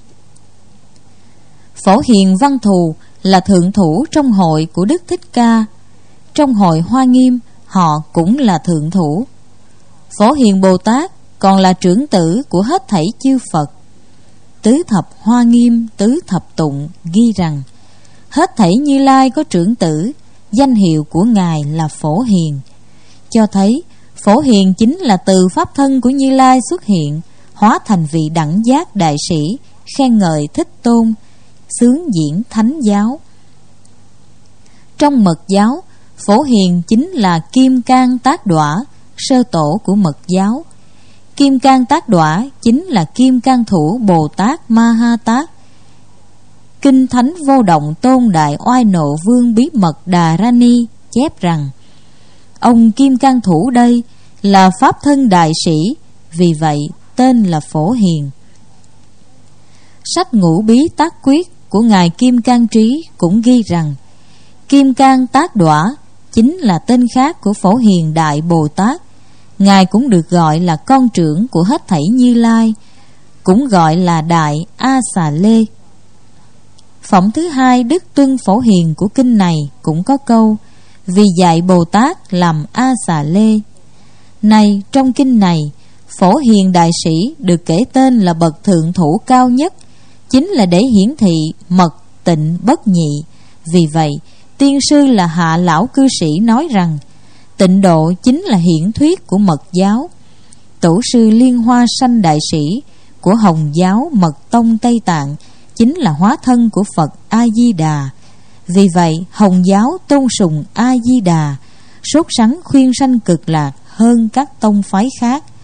Phổ hiền Văn Thù là thượng thủ trong hội của Đức Thích Ca. Trong hội Hoa Nghiêm họ cũng là thượng thủ. Phổ hiền Bồ Tát còn là trưởng tử của hết thảy chư Phật. Tứ thập Hoa Nghiêm, tứ thập tụng ghi rằng hết thảy Như Lai có trưởng tử, danh hiệu của Ngài là Phổ Hiền, cho thấy Phổ Hiền chính là từ pháp thân của Như Lai xuất hiện, hóa thành vị đẳng giác đại sĩ, khen ngợi Thích Tôn, xướng diễn thánh giáo. Trong Mật giáo, Phổ Hiền chính là Kim Cang Tác Đọa, sơ tổ của Mật giáo. Kim Cang Tác Đọa chính là Kim Cang Thủ Bồ Tát Ma Ha Tát. Kinh Thánh Vô Động Tôn Đại Oai Nộ Vương Bí Mật Đà Ra Ni chép rằng ông Kim Cang Thủ đây là pháp thân đại sĩ, vì vậy tên là Phổ Hiền. Sách Ngũ Bí Tác Quyết của Ngài Kim Cang Trí cũng ghi rằng Kim Cang Tác Đọa chính là tên khác của Phổ Hiền Đại Bồ Tát. Ngài cũng được gọi là con trưởng của hết thảy Như Lai, cũng gọi là Đại A Xà Lê. Phẩm thứ hai Đức Tuân Phổ Hiền của kinh này cũng có câu vì dạy Bồ Tát làm A Xà Lê. Này trong kinh này, Phổ Hiền đại sĩ được kể tên là bậc thượng thủ cao nhất, chính là để hiển thị mật tịnh bất nhị. Vì vậy tiên sư là Hạ Lão Cư Sĩ nói rằng tịnh độ chính là hiển thuyết của Mật giáo. Tổ sư Liên Hoa Sanh đại sĩ của Hồng giáo Mật Tông Tây Tạng chính là hóa thân của Phật A Di Đà. Vì vậy Hồng giáo tôn sùng A Di Đà, sốt sắng khuyên sanh cực lạc hơn các tông phái khác.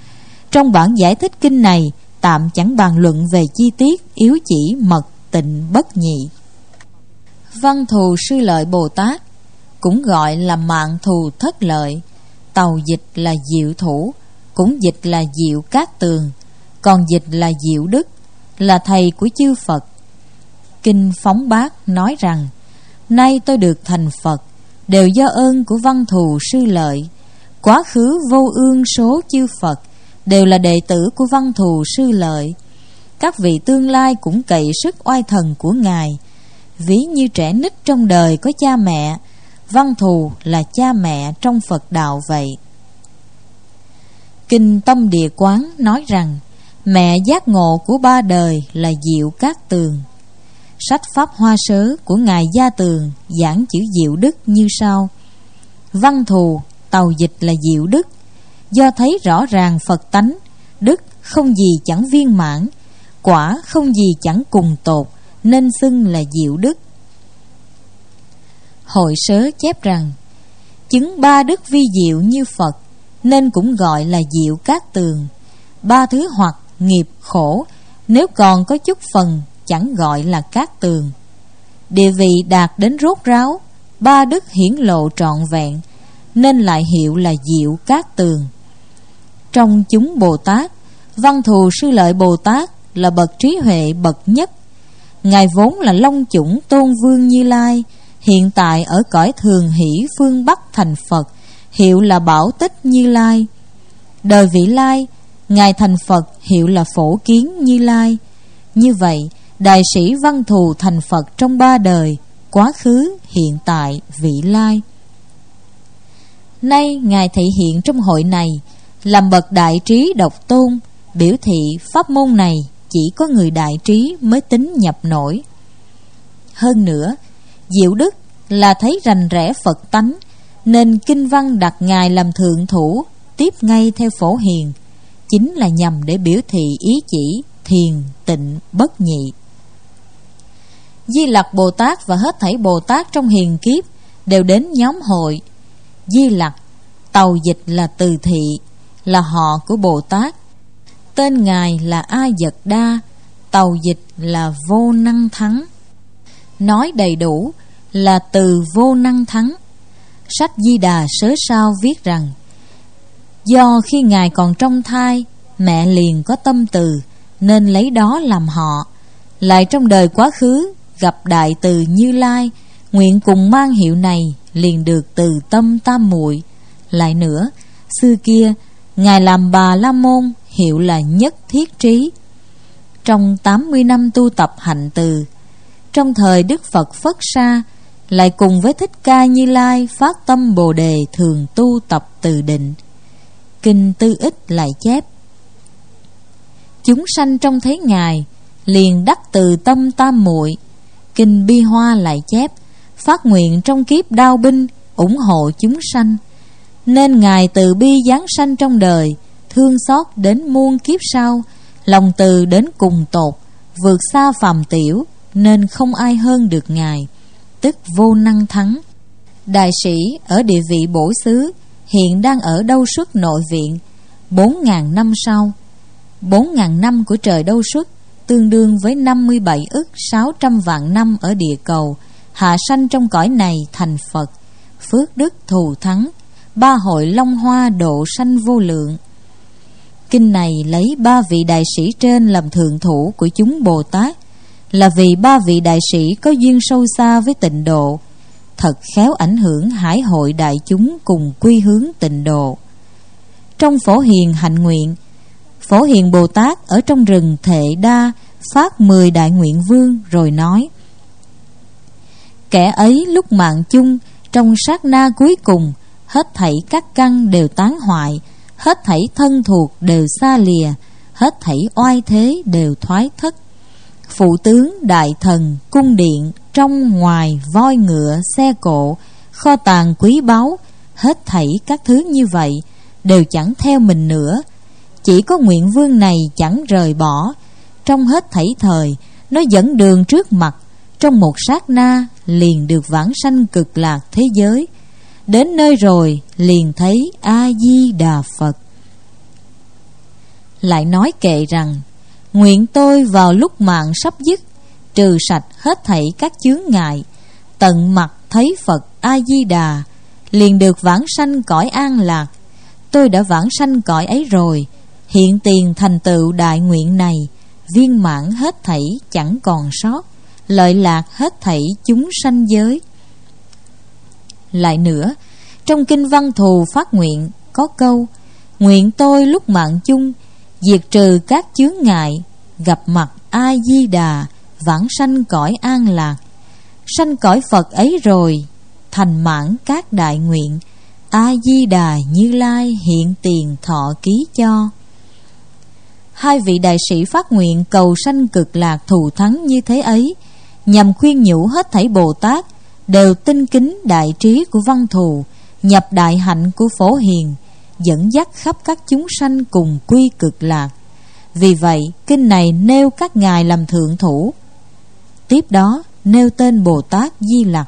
Trong bản giải thích kinh này, tạm chẳng bàn luận về chi tiết yếu chỉ mật tịnh bất nhị. Văn Thù Sư Lợi Bồ Tát cũng gọi là Mạng Thù Thất Lợi, tàu dịch là Diệu Thủ, cũng dịch là Diệu Cát Tường, còn dịch là Diệu Đức, là thầy của chư Phật. Kinh Phóng Bát nói rằng: nay tôi được thành Phật đều do ơn của Văn Thù Sư Lợi. Quá khứ vô ương số chư Phật đều là đệ tử của Văn Thù Sư Lợi. Các vị tương lai cũng cậy sức oai thần của Ngài. Ví như trẻ nít trong đời có cha mẹ, Văn Thù là cha mẹ trong Phật đạo vậy. Kinh Tâm Địa Quán nói rằng mẹ giác ngộ của ba đời là Diệu Cát Tường. Sách Pháp Hoa Sớ của Ngài Gia Tường giảng chữ Diệu Đức như sau: Văn Thù, tàu dịch là Diệu Đức, do thấy rõ ràng Phật tánh, đức không gì chẳng viên mãn, quả không gì chẳng cùng tột, nên xưng là Diệu Đức. Hội Sớ chép rằng chứng ba đức vi diệu như Phật nên cũng gọi là Diệu Cát Tường. Ba thứ hoặc, nghiệp, khổ nếu còn có chút phần chẳng gọi là Cát Tường. Địa vị đạt đến rốt ráo, ba đức hiển lộ trọn vẹn nên lại hiệu là Diệu Cát Tường. Trong chúng Bồ Tát, Văn Thù Sư Lợi Bồ Tát là bậc trí huệ bậc nhất. Ngài vốn là Long Chủng Tôn Vương Như Lai, hiện tại ở cõi Thường Hỷ phương Bắc thành Phật, hiệu là Bảo Tích Như Lai. Đời vị lai, Ngài thành Phật hiệu là Phổ Kiến Như Lai. Như vậy, đại sĩ Văn Thù thành Phật trong ba đời, quá khứ, hiện tại, vị lai. Nay Ngài thị hiện trong hội này làm bậc đại trí độc tôn, biểu thị pháp môn này chỉ có người đại trí mới tính nhập nổi. Hơn nữa, Diệu Đức là thấy rành rẽ Phật tánh, nên kinh văn đặt Ngài làm thượng thủ, tiếp ngay theo Phổ Hiền, chính là nhằm để biểu thị ý chỉ thiền tịnh bất nhị. Di Lặc Bồ Tát và hết thảy Bồ Tát trong hiền kiếp đều đến nhóm hội. Di Lặc, tàu dịch là Từ Thị, là họ của Bồ Tát. Tên Ngài là A Dật Đa, tàu dịch là Vô Năng Thắng. Nói đầy đủ là Từ Vô Năng Thắng. Sách Di Đà Sớ Sao viết rằng: do khi Ngài còn trong thai, mẹ liền có tâm từ nên lấy đó làm họ. Lại trong đời quá khứ gặp Đại Từ Như Lai, nguyện cùng mang hiệu này, liền được từ tâm tam muội. Lại nữa, xưa kia Ngài làm Bà La Môn, hiệu là Nhất Thiết Trí. Trong tám mươi năm tu tập hạnh từ, trong thời Đức Phật Phất Sa, lại cùng với Thích Ca Như Lai phát tâm Bồ Đề thường tu tập từ định. Kinh Tư Ích lại chép: chúng sanh trong thế Ngài liền đắc từ tâm tam muội. Kinh Bi Hoa lại chép: phát nguyện trong kiếp đao binh ủng hộ chúng sanh, nên Ngài từ bi giáng sanh trong đời, thương xót đến muôn kiếp sau, lòng từ đến cùng tột, vượt xa phàm tiểu, nên không ai hơn được Ngài, tức Vô Năng Thắng. Đại sĩ ở địa vị bổ xứ, hiện đang ở Đâu Xuất nội viện. Bốn ngàn năm sau, bốn ngàn năm của trời Đâu Xuất tương đương với năm mươi bảy ức sáu trăm vạn năm ở địa cầu, hạ sanh trong cõi này thành Phật, phước đức thù thắng, ba hội long hoa độ sanh vô lượng. Kinh này lấy ba vị đại sĩ trên làm thượng thủ của chúng Bồ Tát, là vì ba vị đại sĩ có duyên sâu xa với tịnh độ, thật khéo ảnh hưởng hải hội đại chúng cùng quy hướng tịnh độ. Trong Phổ Hiền hạnh nguyện, Phổ Hiền Bồ Tát ở trong rừng Thệ Đa phát mười đại nguyện vương rồi nói: kẻ ấy lúc mạng chung, trong sát na cuối cùng, hết thảy các căn đều tán hoại, hết thảy thân thuộc đều xa lìa, hết thảy oai thế đều thoái thất. Phụ tướng, đại thần, cung điện, trong ngoài, voi ngựa, xe cộ, kho tàng quý báu, hết thảy các thứ như vậy đều chẳng theo mình nữa. Chỉ có nguyện vương này chẳng rời bỏ. Trong hết thảy thời, nó dẫn đường trước mặt, trong một sát na liền được vãng sanh cực lạc thế giới. Đến nơi rồi liền thấy A Di Đà Phật. lại nói kệ rằng: nguyện tôi vào lúc mạng sắp dứt, trừ sạch hết thảy các chướng ngại, tận mặt thấy Phật A-di-đà, liền được vãng sanh cõi an lạc. Tôi đã vãng sanh cõi ấy rồi, hiện tiền thành tựu đại nguyện này, viên mãn hết thảy chẳng còn sót, lợi lạc hết thảy chúng sanh giới. Lại nữa, trong kinh Văn Thù Phát Nguyện có câu: nguyện tôi lúc mạng chung, diệt trừ các chướng ngại, gặp mặt A-di-đà, vãng sanh cõi an lạc. Sanh cõi Phật ấy rồi, thành mãn các đại nguyện, A-di-đà Như Lai hiện tiền thọ ký cho. Hai vị đại sĩ phát nguyện cầu sanh cực lạc thù thắng như thế ấy, nhằm khuyên nhủ hết thảy Bồ Tát đều tinh kính đại trí của Văn Thù, nhập đại hạnh của Phổ Hiền, dẫn dắt khắp các chúng sanh cùng quy cực lạc. Vì vậy, kinh này nêu các ngài làm thượng thủ, tiếp đó nêu tên Bồ Tát Di Lặc.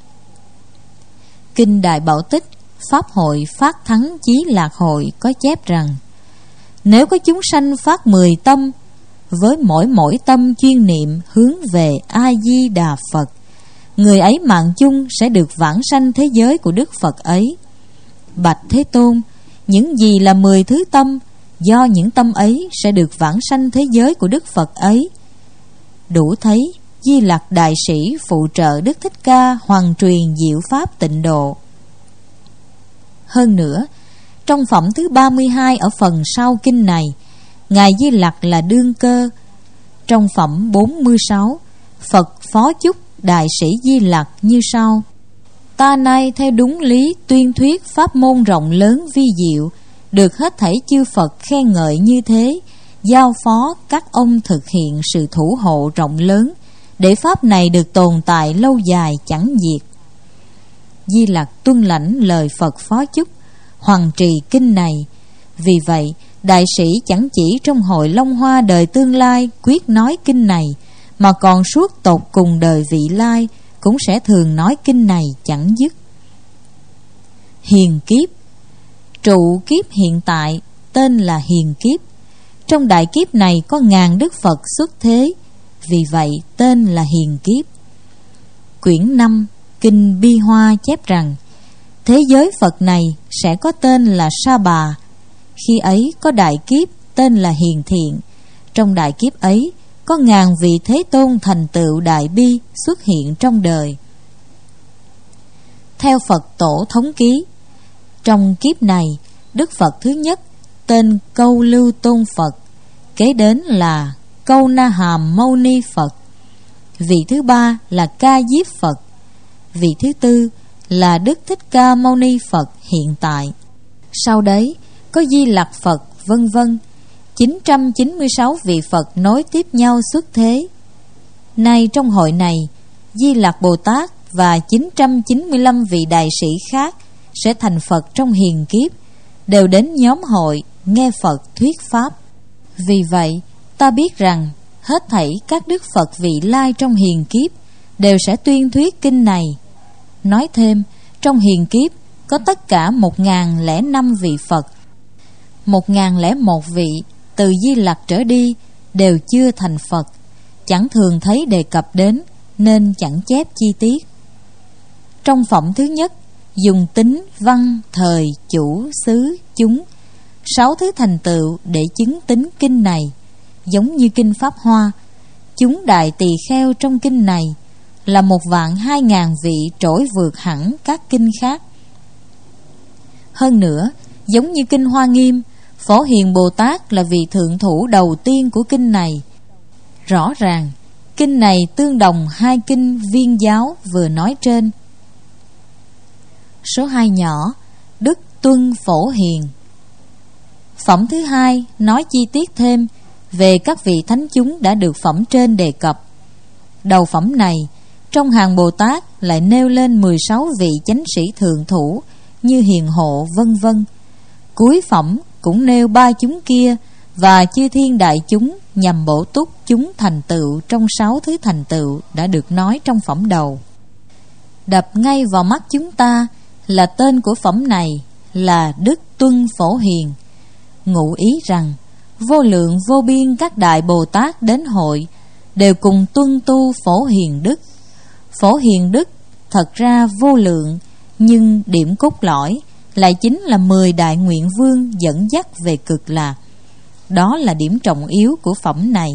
Kinh Đại Bảo Tích Pháp hội Phát Thắng Chí Lạc Hội có chép rằng: nếu có chúng sanh phát mười tâm, với mỗi mỗi tâm chuyên niệm hướng về A-di-đà Phật, người ấy mạng chung sẽ được vãng sanh thế giới của Đức Phật ấy. Bạch Thế Tôn, những gì là mười thứ tâm, do những tâm ấy sẽ được vãng sanh thế giới của Đức Phật ấy. Đủ thấy Di Lặc đại sĩ phụ trợ Đức Thích Ca hoàn truyền diệu pháp tịnh độ. Hơn nữa, trong phẩm thứ ba mươi hai ở phần sau kinh này, ngài Di Lặc là đương cơ. Trong phẩm bốn mươi sáu, Phật phó chúc đại sĩ Di Lặc như sau: ta nay theo đúng lý tuyên thuyết pháp môn rộng lớn vi diệu, được hết thảy chư Phật khen ngợi như thế, giao phó các ông thực hiện sự thủ hộ rộng lớn, để pháp này được tồn tại lâu dài chẳng diệt. Di Lặc tuân lãnh lời Phật phó chúc, hoằng trì kinh này. Vì vậy, đại sĩ chẳng chỉ trong hội Long Hoa đời tương lai quyết nói kinh này, mà còn suốt tột cùng đời vị lai cũng sẽ thường nói kinh này chẳng dứt. Hiền kiếp. Trụ kiếp hiện tại tên là hiền kiếp. Trong đại kiếp này có ngàn Đức Phật xuất thế, vì vậy tên là hiền kiếp. Quyển năm Kinh Bi Hoa chép rằng: thế giới Phật này sẽ có tên là Sa Bà. Khi ấy có đại kiếp tên là hiền thiện. Trong đại kiếp ấy có ngàn vị Thế Tôn thành tựu đại bi xuất hiện trong đời. Theo Phật tổ thống ký, trong kiếp này Đức Phật thứ nhất tên Câu Lưu Tôn Phật, kế đến là Câu Na Hàm Mâu Ni Phật, vị thứ ba là Ca Diếp Phật, vị thứ tư là Đức Thích Ca Mâu Ni Phật hiện tại. Sau đấy có Di Lặc Phật, vân vân. chín trăm chín mươi sáu vị Phật nối tiếp nhau xuất thế. Nay trong hội này, Di Lặc Bồ Tát và chín trăm chín mươi lăm vị đại sĩ khác sẽ thành Phật trong hiền kiếp, đều đến nhóm hội nghe Phật thuyết pháp. Vì vậy, ta biết rằng hết thảy các Đức Phật vị lai trong hiền kiếp đều sẽ tuyên thuyết kinh này. Nói thêm, trong hiền kiếp có tất cả một ngàn lẻ năm vị Phật. Một ngàn lẻ một vị từ Di Lặc trở đi đều chưa thành Phật, chẳng thường thấy đề cập đến, nên chẳng chép chi tiết. Trong phẩm thứ nhất dùng tính, văn, thời, chủ, xứ, chúng, sáu thứ thành tựu để chứng tính kinh này. Giống như kinh Pháp Hoa, chúng đại tỳ kheo trong kinh này là một vạn hai ngàn vị trỗi vượt hẳn các kinh khác. Hơn nữa, giống như kinh Hoa Nghiêm, Phổ Hiền Bồ Tát là vị thượng thủ đầu tiên của kinh này. Rõ ràng, kinh này tương đồng hai kinh Viên Giáo vừa nói trên. Số hai nhỏ, Đức Tuân Phổ Hiền. Phẩm thứ hai nói chi tiết thêm về các vị thánh chúng đã được phẩm trên đề cập. Đầu phẩm này, trong hàng Bồ Tát lại nêu lên mười sáu vị chánh sĩ thượng thủ như Hiền Hộ, vân vân. Cuối phẩm cũng nêu ba chúng kia và chư thiên đại chúng nhằm bổ túc chúng thành tựu trong sáu thứ thành tựu đã được nói trong phẩm đầu. Đập ngay vào mắt chúng ta là tên của phẩm này là Đức Tuân Phổ Hiền, ngụ ý rằng vô lượng vô biên các đại Bồ Tát đến hội đều cùng tuân tu Phổ Hiền Đức. Phổ Hiền Đức thật ra vô lượng, nhưng điểm cốt lõi lại chính là mười đại nguyện vương dẫn dắt về cực lạc. Đó là điểm trọng yếu của phẩm này.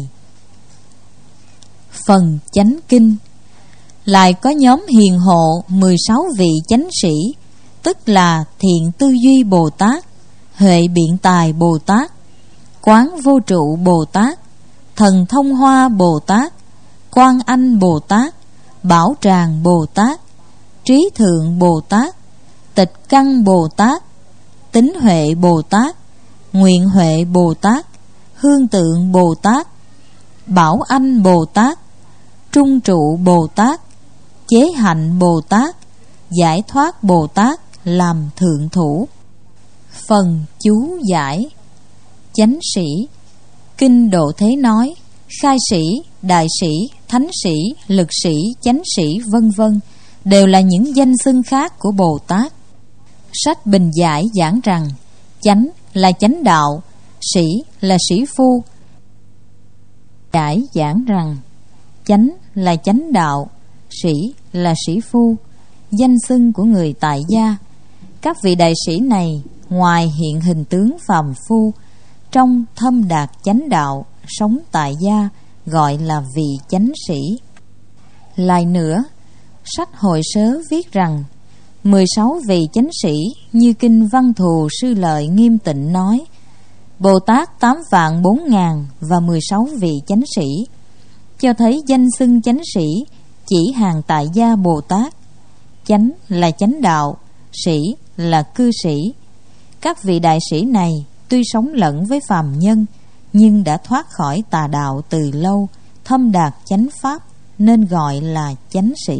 Phần chánh kinh lại có nhóm hiền hộ mười sáu vị chánh sĩ, tức là Thiện Tư Duy Bồ Tát, Huệ Biện Tài Bồ Tát, Quán Vô Trụ Bồ Tát, Thần Thông Hoa Bồ Tát, Quan Anh Bồ Tát, Bảo Tràng Bồ Tát, Trí Thượng Bồ Tát, Tịch Căn Bồ Tát, Tính Huệ Bồ Tát, Nguyện Huệ Bồ Tát, Hương Tượng Bồ Tát, Bảo Anh Bồ Tát, Trung Trụ Bồ Tát, Chế Hạnh Bồ Tát, Giải Thoát Bồ Tát làm thượng thủ. Phần chú giải. Chánh sĩ. Kinh Độ Thế nói khai sĩ, đại sĩ, thánh sĩ, lực sĩ, chánh sĩ vân vân đều là những danh xưng khác của Bồ Tát. Sách Bình Giải giảng rằng chánh là chánh đạo, sĩ là sĩ phu. Giải giảng rằng chánh là chánh đạo, sĩ là sĩ phu, danh xưng của người tại gia. Các vị đại sĩ này ngoài hiện hình tướng phàm phu, trong thâm đạt chánh đạo, sống tại gia, gọi là vị chánh sĩ. Lại nữa, sách Hội Sớ viết rằng mười sáu vị chánh sĩ như kinh Văn Thù Sư Lợi Nghiêm Tịnh nói, Bồ Tát tám vạn bốn ngàn và mười sáu vị chánh sĩ, cho thấy danh xưng chánh sĩ chỉ hàng tại gia Bồ Tát. Chánh là chánh đạo, sĩ là cư sĩ. Các vị đại sĩ này tuy sống lẫn với phàm nhân, nhưng đã thoát khỏi tà đạo từ lâu, thâm đạt chánh pháp, nên gọi là chánh sĩ.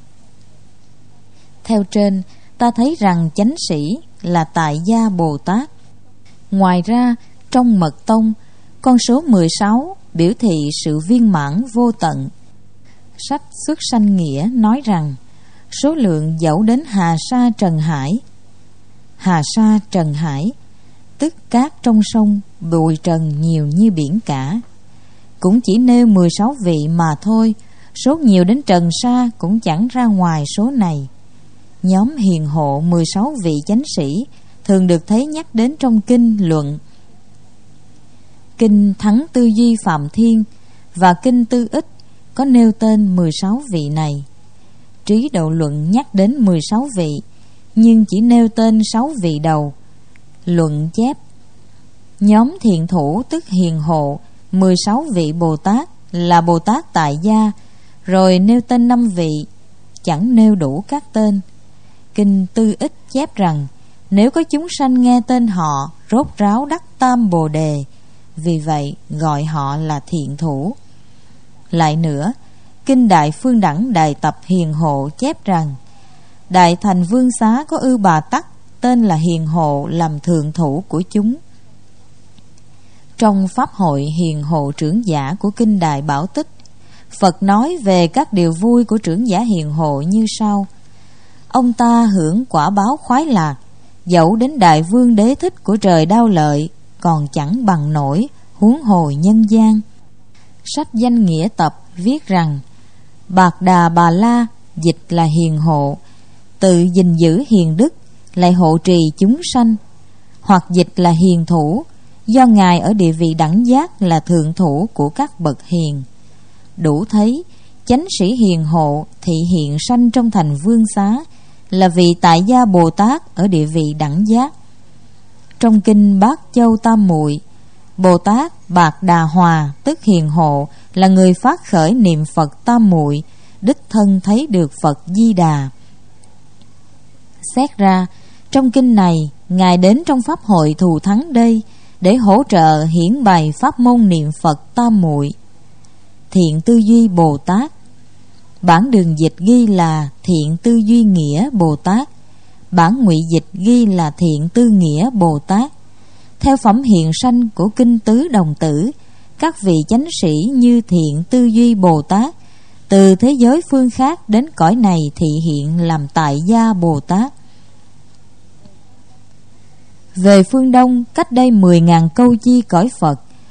Theo trên, ta thấy rằng chánh sĩ là tại gia Bồ Tát. Ngoài ra, trong Mật Tông, con số mười sáu biểu thị sự viên mãn vô tận. Sách Xuất Sanh Nghĩa nói rằng số lượng dẫu đến Hà Sa Trần Hải. Hà Sa Trần Hải tức cát trong sông, bụi trần nhiều như biển cả. Cũng chỉ nêu mười sáu vị mà thôi, số nhiều đến trần sa cũng chẳng ra ngoài số này. Nhóm hiền hộ mười sáu vị chánh sĩ thường được thấy nhắc đến trong kinh luận. Kinh Thắng Tư Duy Phạm Thiên và kinh Tư Ích có nêu tên mười sáu vị này. Trí Độ Luận nhắc đến mười sáu vị, nhưng chỉ nêu tên sáu vị đầu. Luận chép nhóm thiện thủ tức hiền hộ mười sáu vị Bồ Tát là Bồ Tát tại gia, rồi nêu tên năm vị, chẳng nêu đủ các tên. Kinh Tư Ích chép rằng nếu có chúng sanh nghe tên họ, rốt ráo đắc tam bồ đề, vì vậy gọi họ là thiện thủ. Lại nữa, kinh Đại Phương Đẳng Đại Tập Hiền Hộ chép rằng Đại Thành Vương Xá có Ư Bà Tắc tên là hiền hộ làm thượng thủ của chúng. Trong Pháp hội hiền hộ trưởng giả của kinh Đại Bảo Tích, Phật nói về các điều vui của trưởng giả hiền hộ như sau. Ông ta hưởng quả báo khoái lạc, dẫu đến đại vương đế thích của trời đao lợi, còn chẳng bằng nổi, huống hồ nhân gian. Sách Danh Nghĩa Tập viết rằng Bạc Đà Bà La dịch là hiền hộ, tự gìn giữ hiền đức, lại hộ trì chúng sanh. Hoặc dịch là hiền thủ, do Ngài ở địa vị đẳng giác là thượng thủ của các bậc hiền. Đủ thấy chánh sĩ hiền hộ thị hiện sanh trong thành Vương Xá, là vị tại gia Bồ Tát ở địa vị đẳng giác. Trong kinh Bát Châu Tam Muội, Bồ Tát Bạc Đà Hòa tức hiền hộ là người phát khởi niệm Phật Tam Muội, đích thân thấy được Phật Di Đà. Xét ra, trong kinh này Ngài đến trong pháp hội thù thắng đây để hỗ trợ hiển bày pháp môn niệm Phật Tam Muội. Thiện Tư Duy Bồ Tát, bản đường dịch ghi là Thiện Tư Duy Nghĩa Bồ Tát, bản ngụy dịch ghi là Thiện Tư Nghĩa Bồ Tát. Theo phẩm hiện sanh của kinh Tứ Đồng Tử, các vị chánh sĩ như Thiện Tư Duy Bồ Tát từ thế giới phương khác đến cõi này thị hiện làm tại gia Bồ Tát. Về phương Đông, cách đây mười ngàn câu chi cõi Phật,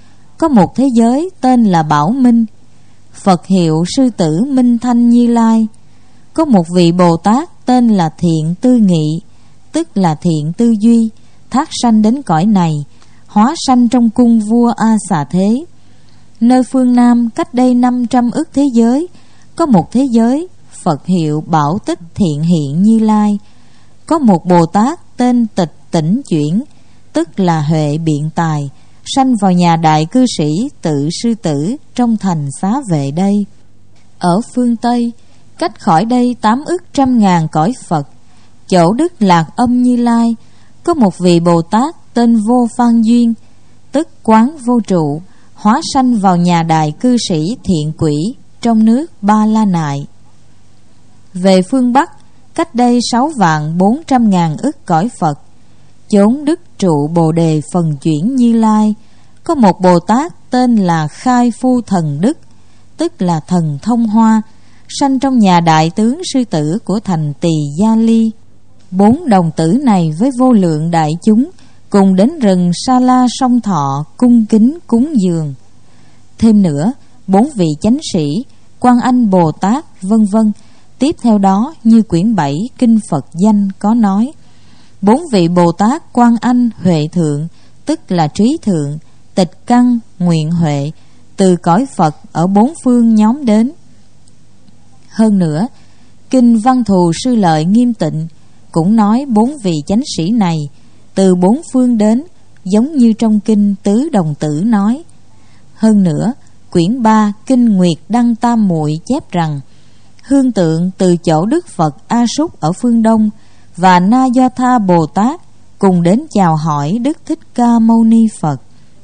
có một thế giới tên là Bảo Minh, Phật hiệu Sư Tử Minh Thanh Như Lai. Có một vị Bồ Tát tên là Thiện Tư Nghị, tức là thiện tư duy, thác sanh đến cõi này, hóa sanh trong cung vua A Xà Thế. Nơi phương Nam cách đây năm trăm ức thế giới, có một thế giới Phật hiệu Bảo Tích Thiện Hiện Như Lai. Có một Bồ Tát tên Tịch Tỉnh Chuyển, tức là Huệ Biện Tài, sanh vào nhà đại cư sĩ Tự Sư Tử trong thành Xá Vệ đây. Ở phương Tây, cách khỏi đây tám ức trăm ngàn cõi Phật, chỗ Đức Lạc Âm Như Lai, có một vị Bồ Tát tên Vô Phan Duyên, tức Quán Vô Trụ, hóa sanh vào nhà đại cư sĩ Thiện Quỷ trong nước Ba La Nại. Về phương Bắc, cách đây sáu vạn bốn trăm ngàn ức cõi Phật, chốn Đức Trụ Bồ Đề Phần Chuyển Như Lai, có một Bồ Tát tên là Khai Phu Thần Đức, tức là thần thông hoa, sanh trong nhà đại tướng sư tử của thành Tỳ Gia Ly. Bốn đồng tử này với vô lượng đại chúng cùng đến rừng Sa La Sông Thọ cung kính cúng dường. Thêm nữa, bốn vị chánh sĩ, Quan Anh Bồ Tát, vân vân. Tiếp theo đó, như quyển bảy kinh Phật danh có nói, bốn vị Bồ Tát Quan Anh Huệ Thượng, tức là trí thượng, tịch căn, nguyện huệ, từ cõi Phật ở bốn phương nhóm đến. Hơn nữa, kinh Văn Thù Sư Lợi Nghiêm Tịnh cũng nói bốn vị chánh sĩ này từ bốn phương đến, giống như trong kinh Tứ Đồng Tử nói. Hơn nữa, quyển ba kinh Nguyệt Đăng Tam Muội chép rằng hương tượng từ chỗ Đức Phật A Súc ở phương Đông và Na Do Tha Bồ Tát cùng đến chào hỏi Đức Thích Ca Mâu Ni Phật.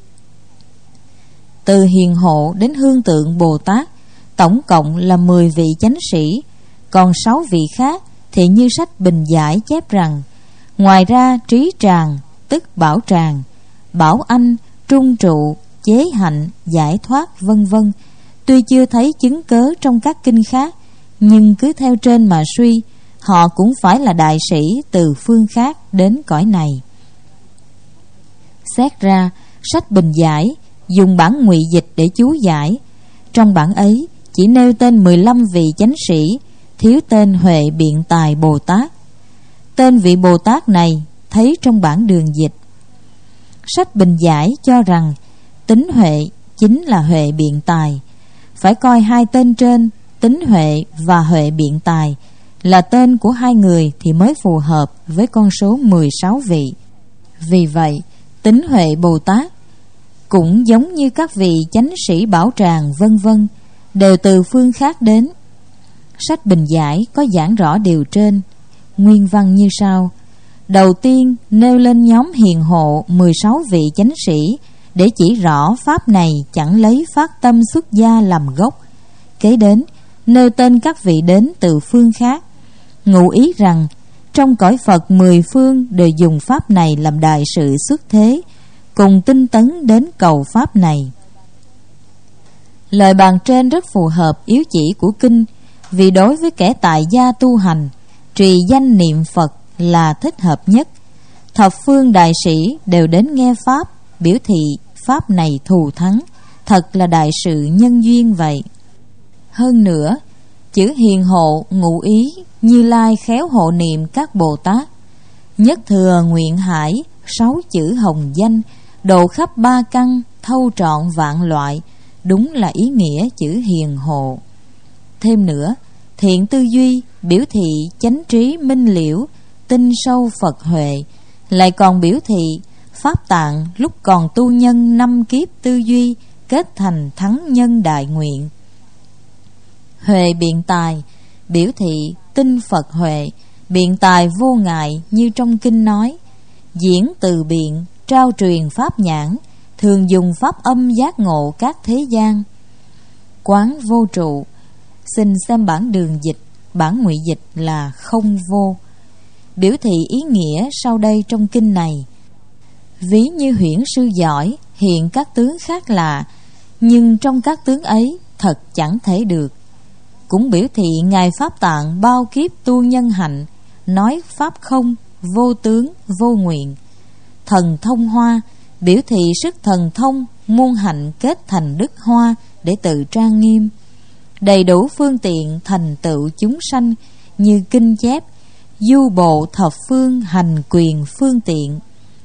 Từ Hiền Hộ đến hương tượng Bồ Tát tổng cộng là mười vị chánh sĩ, còn sáu vị khác thì như sách Bình Giải chép rằng ngoài ra Trí Tràng, tức Bảo Tràng, Bảo Anh, Trung Trụ, Chế Hạnh, Giải Thoát, vân vân, tuy chưa thấy chứng cớ trong các kinh khác, nhưng cứ theo trên mà suy, họ cũng phải là đại sĩ từ phương khác đến cõi này. Xét ra, sách Bình Giải dùng bản ngụy dịch để chú giải. Trong bản ấy chỉ nêu tên mười lăm vị chánh sĩ, thiếu tên Huệ Biện Tài Bồ Tát. Tên vị Bồ Tát này thấy trong bản đường dịch. Sách Bình Giải cho rằng Tính Huệ chính là Huệ Biện Tài. Phải coi hai tên trên, Tính Huệ và Huệ Biện Tài, là tên của hai người thì mới phù hợp với con số mười sáu vị. Vì vậy, Tính Huệ Bồ Tát cũng giống như các vị chánh sĩ Bảo Tràng vân vân, đều từ phương khác đến. Sách Bình Giải có giảng rõ điều trên. Nguyên văn như sau: đầu tiên nêu lên nhóm hiền hộ mười sáu vị chánh sĩ để chỉ rõ pháp này chẳng lấy phát tâm xuất gia làm gốc. Kế đến nêu tên các vị đến từ phương khác, ngụ ý rằng trong cõi Phật mười phương đều dùng pháp này làm đại sự xuất thế, cùng tinh tấn đến cầu pháp này. Lời bàn trên rất phù hợp yếu chỉ của kinh, vì đối với kẻ tại gia tu hành, trì danh niệm Phật là thích hợp nhất. Thập phương đại sĩ đều đến nghe pháp, biểu thị pháp này thù thắng, thật là đại sự nhân duyên vậy. Hơn nữa, chữ hiền hộ ngụ ý Như Lai khéo hộ niệm các Bồ Tát, nhất thừa nguyện hải, sáu chữ hồng danh, độ khắp ba căn, thâu trọn vạn loại, đúng là ý nghĩa chữ hiền hộ. Thêm nữa, thiện tư duy biểu thị chánh trí minh liễu, tinh sâu Phật huệ, lại còn biểu thị pháp tạng lúc còn tu nhân năm kiếp tư duy kết thành thắng nhân đại nguyện. Huệ biện tài biểu thị tinh Phật huệ, biện tài vô ngại như trong kinh nói, diễn từ biện, trao truyền pháp nhãn, thường dùng pháp âm giác ngộ các thế gian. Quán vô trụ, xin xem bản đường dịch, bản ngụy dịch là không vô, biểu thị ý nghĩa sau đây trong kinh này. Ví như huyễn sư giỏi hiện các tướng khác lạ, nhưng trong các tướng ấy thật chẳng thể được. Cũng biểu thị Ngài Pháp Tạng bao kiếp tu nhân hạnh, nói pháp không, vô tướng, vô nguyện. Thần thông hoa biểu thị sức thần thông muôn hạnh kết thành đức hoa để tự trang nghiêm, đầy đủ phương tiện thành tựu chúng sanh như kinh chép du bộ thập phương hành quyền phương tiện.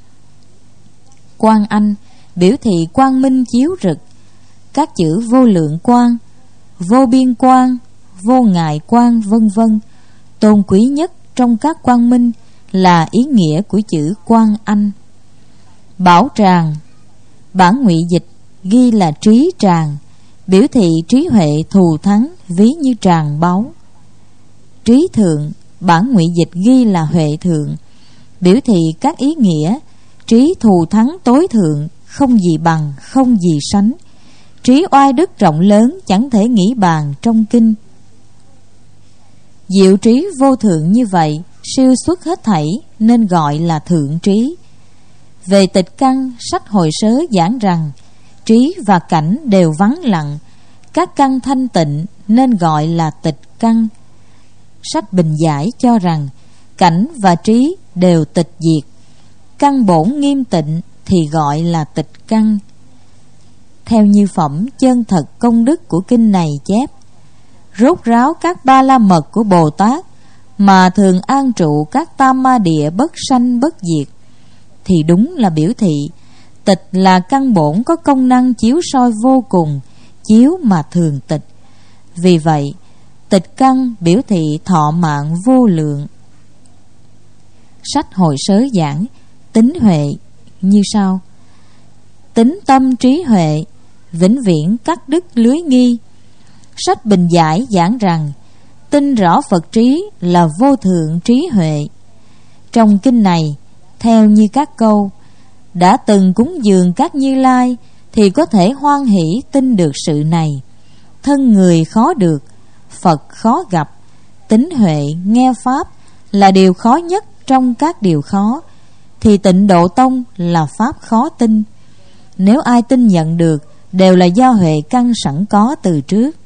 Quang Anh biểu thị quang minh chiếu rực, các chữ vô lượng quang, vô biên quang, vô ngại quang vân vân. Tôn quý nhất trong các quang minh là ý nghĩa của chữ Quang Anh. Bảo tràng, bản ngụy dịch ghi là trí tràng, biểu thị trí huệ thù thắng ví như tràng báu. Trí thượng, bản ngụy dịch ghi là huệ thượng, biểu thị các ý nghĩa trí thù thắng tối thượng, không gì bằng, không gì sánh. Trí oai đức rộng lớn chẳng thể nghĩ bàn trong kinh. Diệu trí vô thượng như vậy, siêu xuất hết thảy nên gọi là thượng trí. Về tịch căn, sách Hồi Sớ giảng rằng trí và cảnh đều vắng lặng, các căn thanh tịnh nên gọi là tịch căn. Sách Bình Giải cho rằng cảnh và trí đều tịch diệt, căn bổn nghiêm tịnh thì gọi là tịch căn. Theo như phẩm chân thật công đức của kinh này chép, rốt ráo các ba la mật của Bồ Tát mà thường an trụ các tam ma địa bất sanh bất diệt, thì đúng là biểu thị tịch là căn bổn có công năng chiếu soi vô cùng, chiếu mà thường tịch. Vì vậy tịch căn biểu thị thọ mạng vô lượng. Sách Hồi Sớ giảng tính huệ như sau: tính tâm trí huệ, vĩnh viễn cắt đứt lưới nghi. Sách Bình Giải giảng rằng tin rõ Phật trí là vô thượng trí huệ. Trong kinh này, theo như các câu đã từng cúng dường các Như Lai thì có thể hoan hỷ tin được sự này. Thân người khó được, Phật khó gặp. Tính huệ nghe pháp là điều khó nhất trong các điều khó, thì Tịnh Độ Tông là pháp khó tin. Nếu ai tin nhận được, đều là do huệ căn sẵn có từ trước.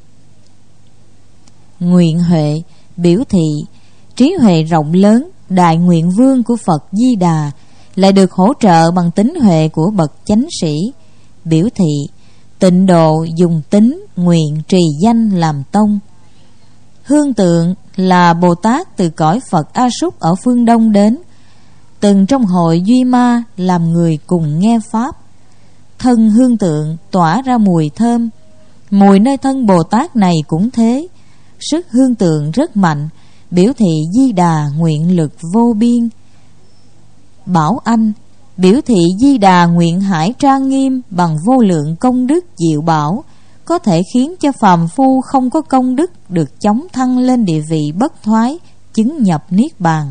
Nguyện huệ biểu thị trí huệ rộng lớn, đại nguyện vương của Phật Di Đà lại được hỗ trợ bằng tính huệ của bậc chánh sĩ, biểu thị Tịnh Độ dùng tính nguyện trì danh làm tông. Hương tượng là Bồ Tát từ cõi Phật A Súc ở phương Đông đến, từng trong hội Duy Ma làm người cùng nghe pháp. Thân hương tượng tỏa ra mùi thơm, mùi nơi thân Bồ Tát này cũng thế. Sức hương tượng rất mạnh, biểu thị Di Đà nguyện lực vô biên. Bảo Anh biểu thị Di Đà nguyện hải trang nghiêm bằng vô lượng công đức diệu bảo, có thể khiến cho phàm phu không có công đức được chóng thăng lên địa vị bất thoái, chứng nhập niết bàn.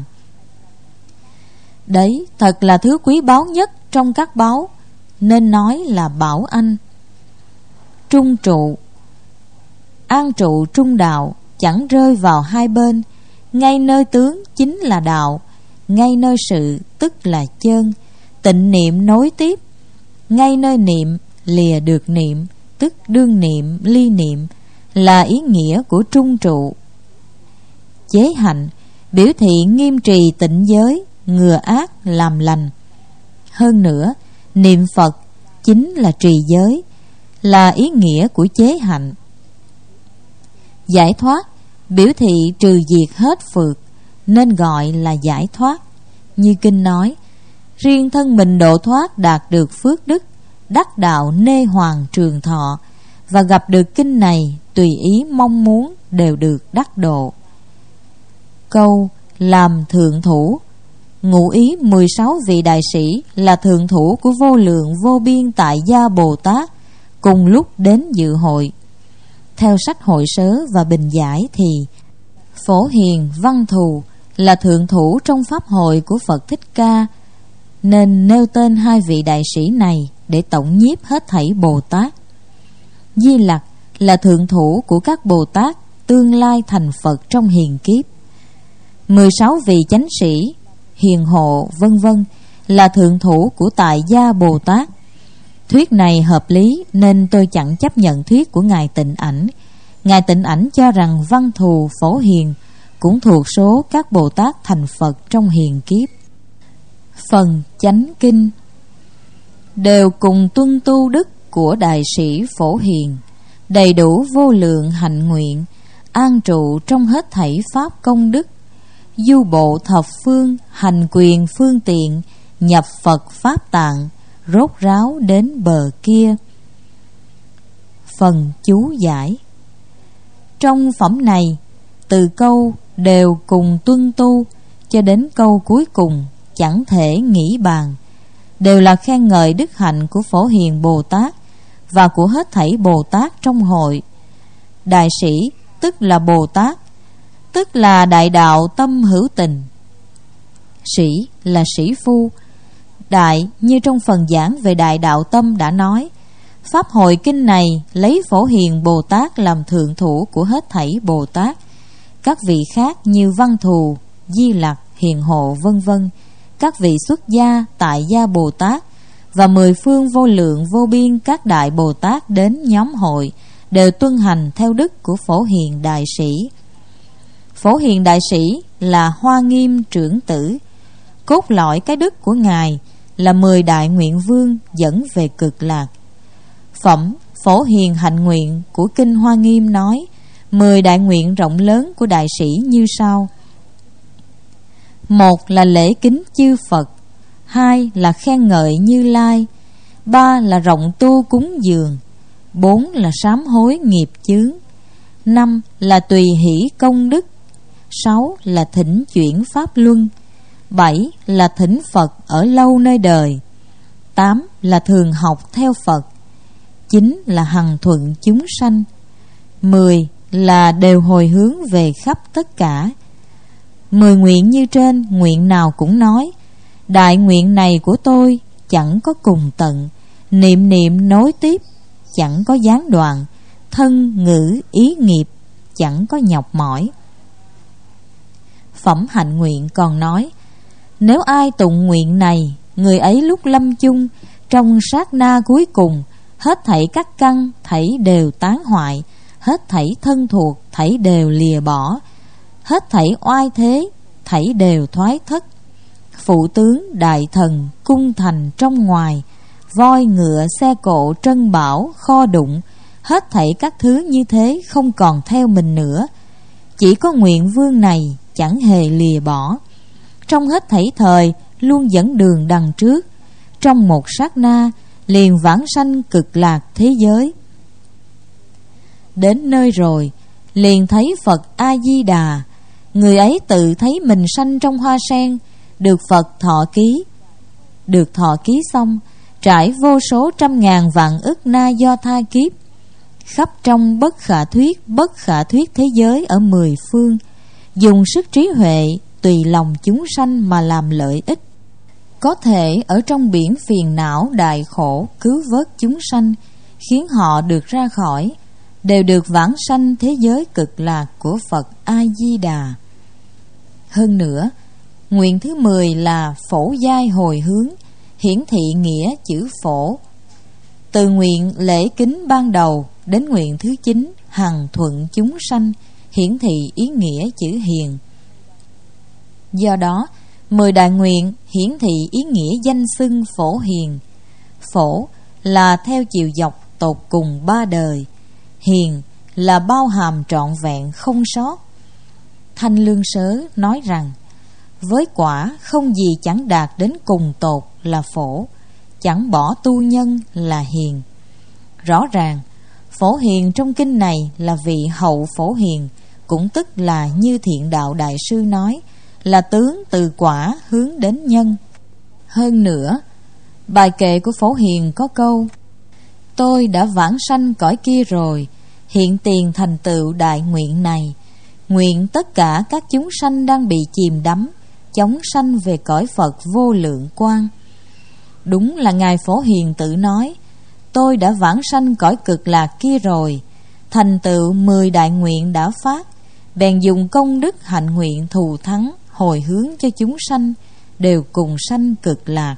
Đấy thật là thứ quý báu nhất trong các báu, nên nói là Bảo Anh. Trung trụ, an trụ trung đạo, chẳng rơi vào hai bên. Ngay nơi tướng chính là đạo, ngay nơi sự tức là chân. Tịnh niệm nối tiếp, ngay nơi niệm lìa được niệm, tức đương niệm ly niệm, là ý nghĩa của trung trụ. Chế hạnh biểu thị nghiêm trì tịnh giới, ngừa ác làm lành. Hơn nữa, niệm Phật chính là trì giới, là ý nghĩa của chế hạnh. Giải thoát biểu thị trừ diệt hết phược, nên gọi là giải thoát. Như kinh nói, riêng thân mình độ thoát đạt được phước đức, đắc đạo nê hoàng trường thọ, và gặp được kinh này tùy ý mong muốn đều được đắc độ. Câu làm thượng thủ, ngụ ý mười sáu vị đại sĩ là thượng thủ của vô lượng vô biên tại gia Bồ Tát cùng lúc đến dự hội. Theo sách Hội Sớ và Bình Giải thì Phổ Hiền Văn Thù là thượng thủ trong pháp hội của Phật Thích Ca, nên nêu tên hai vị đại sĩ này để tổng nhiếp hết thảy Bồ Tát. Di Lặc là thượng thủ của các Bồ Tát tương lai thành Phật trong hiền kiếp. Mười sáu vị chánh sĩ, hiền hộ vân vân là thượng thủ của tại gia Bồ Tát. Thuyết này hợp lý nên tôi chẳng chấp nhận thuyết của Ngài Tịnh Ảnh. Ngài Tịnh Ảnh cho rằng Văn Thù, Phổ Hiền cũng thuộc số các Bồ Tát thành Phật trong hiền kiếp. Phần chánh kinh đều cùng tuân tu đức của đại sĩ Phổ Hiền, đầy đủ vô lượng hạnh nguyện, an trụ trong hết thảy pháp công đức, du bộ thập phương, hành quyền phương tiện, nhập Phật pháp tạng, rốt ráo đến bờ kia. Phần chú giải. Trong phẩm này, từ câu đều cùng tuân tu cho đến câu cuối cùng chẳng thể nghĩ bàn, đều là khen ngợi đức hạnh của Phổ Hiền Bồ Tát và của hết thảy Bồ Tát trong hội. Đại sĩ tức là Bồ Tát, tức là đại đạo tâm hữu tình. Sĩ là sĩ phu. Đại như trong phần giảng về đại đạo tâm đã nói, pháp hội kinh này lấy Phổ Hiền Bồ Tát làm thượng thủ của hết thảy Bồ Tát. Các vị khác như Văn Thù, Di Lặc, Hiền Hộ vân vân, các vị xuất gia, tại gia Bồ Tát và mười phương vô lượng vô biên các đại Bồ Tát đến nhóm hội đều tuân hành theo đức của Phổ Hiền Đại Sĩ. Phổ Hiền Đại Sĩ là Hoa Nghiêm trưởng tử. Cốt lõi cái đức của Ngài là mười đại nguyện vương dẫn về cực lạc. Phẩm Phổ Hiền Hạnh Nguyện của Kinh Hoa Nghiêm nói mười đại nguyện rộng lớn của đại sĩ như sau. Một là lễ kính chư Phật, hai là khen ngợi Như Lai, ba là rộng tu cúng dường, bốn là sám hối nghiệp chướng, năm là tùy hỷ công đức, sáu là thỉnh chuyển pháp luân, bảy là thỉnh Phật ở lâu nơi đời, tám là thường học theo Phật, chín là hằng thuận chúng sanh, mười là đều hồi hướng về khắp tất cả. Mười nguyện như trên, nguyện nào cũng nói đại nguyện này của tôi chẳng có cùng tận, niệm niệm nối tiếp chẳng có gián đoạn, thân ngữ ý nghiệp chẳng có nhọc mỏi. Phẩm hạnh nguyện còn nói, nếu ai tụng nguyện này, người ấy lúc lâm chung, trong sát na cuối cùng, hết thảy các căn thảy đều tán hoại, hết thảy thân thuộc thảy đều lìa bỏ, hết thảy oai thế thảy đều thoái thất, phụ tướng đại thần cung thành trong ngoài, voi ngựa xe cộ trân bảo kho đụng, hết thảy các thứ như thế không còn theo mình nữa. Chỉ có nguyện vương này chẳng hề lìa bỏ, trong hết thảy thời luôn dẫn đường đằng trước, trong một sát na liền vãng sanh cực lạc thế giới. Đến nơi rồi liền thấy Phật A Di Đà, người ấy tự thấy mình sanh trong hoa sen, được Phật thọ ký. Được thọ ký xong, trải vô số trăm ngàn vạn ức na do thai kiếp, khắp trong bất khả thuyết bất khả thuyết thế giới ở mười phương, dùng sức trí huệ tùy lòng chúng sanh mà làm lợi ích. Có thể ở trong biển phiền não đại khổ cứu vớt chúng sanh, khiến họ được ra khỏi, đều được vãng sanh thế giới cực lạc của Phật A Di Đà. Hơn nữa, nguyện thứ mười là phổ giai hồi hướng, hiển thị nghĩa chữ phổ. Từ nguyện lễ kính ban đầu đến nguyện thứ chín hằng thuận chúng sanh, hiển thị ý nghĩa chữ hiền. Do đó, mười đại nguyện hiển thị ý nghĩa danh xưng Phổ Hiền. Phổ là theo chiều dọc tột cùng ba đời, hiền là bao hàm trọn vẹn không sót. Thanh Lương Sớ nói rằng, với quả không gì chẳng đạt đến cùng tột là phổ, chẳng bỏ tu nhân là hiền. Rõ ràng, Phổ Hiền trong kinh này là vị hậu Phổ Hiền, cũng tức là như Thiện Đạo Đại Sư nói, là tướng từ quả hướng đến nhân. Hơn nữa, bài kệ của Phổ Hiền có câu: tôi đã vãng sanh cõi kia rồi, hiện tiền thành tựu đại nguyện này, nguyện tất cả các chúng sanh đang bị chìm đắm, chóng sanh về cõi Phật vô lượng quang. Đúng là Ngài Phổ Hiền tự nói, tôi đã vãng sanh cõi cực lạc kia rồi, thành tựu mười đại nguyện đã phát, bèn dùng công đức hạnh nguyện thù thắng hồi hướng cho chúng sanh, đều cùng sanh cực lạc.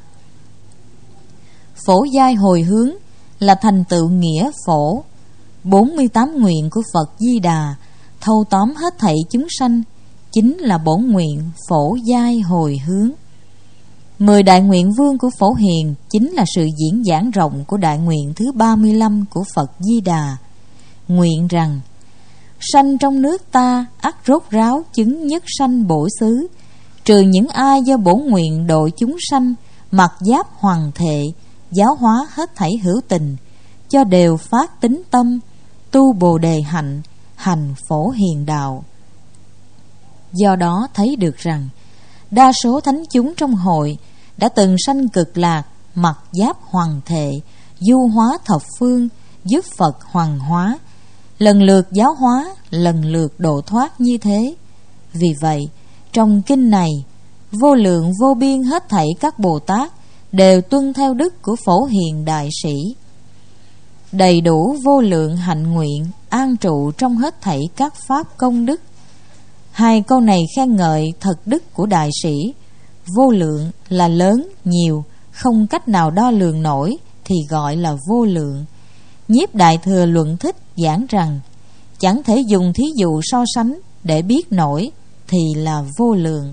Phổ giai hồi hướng là thành tựu nghĩa phổ. Bốn mươi tám nguyện của Phật Di Đà thâu tóm hết thảy chúng sanh, chính là bổn nguyện phổ giai hồi hướng. Mười đại nguyện vương của Phổ Hiền chính là sự diễn giảng rộng của đại nguyện thứ ba mươi lăm của Phật Di Đà. Nguyện rằng: sanh trong nước ta ắt rốt ráo chứng nhất sanh bổ xứ, trừ những ai do bổn nguyện độ chúng sanh, mặc giáp hoàng thệ, giáo hóa hết thảy hữu tình, cho đều phát tín tâm, tu bồ đề hạnh, hành Phổ Hiền đạo. Do đó thấy được rằng đa số thánh chúng trong hội đã từng sanh cực lạc, mặc giáp hoàng thệ, du hóa thập phương, giúp Phật hoàng hóa, lần lượt giáo hóa, lần lượt độ thoát như thế. Vì vậy, trong kinh này, vô lượng vô biên hết thảy các Bồ Tát đều tuân theo đức của Phổ Hiền đại sĩ. Đầy đủ vô lượng hạnh nguyện an trụ trong hết thảy các pháp công đức. Hai câu này khen ngợi thật đức của đại sĩ. Vô lượng là lớn, nhiều, không cách nào đo lường nổi thì gọi là vô lượng. Nhiếp Đại Thừa Luận Thích giảng rằng chẳng thể dùng thí dụ so sánh để biết nổi thì là vô lượng.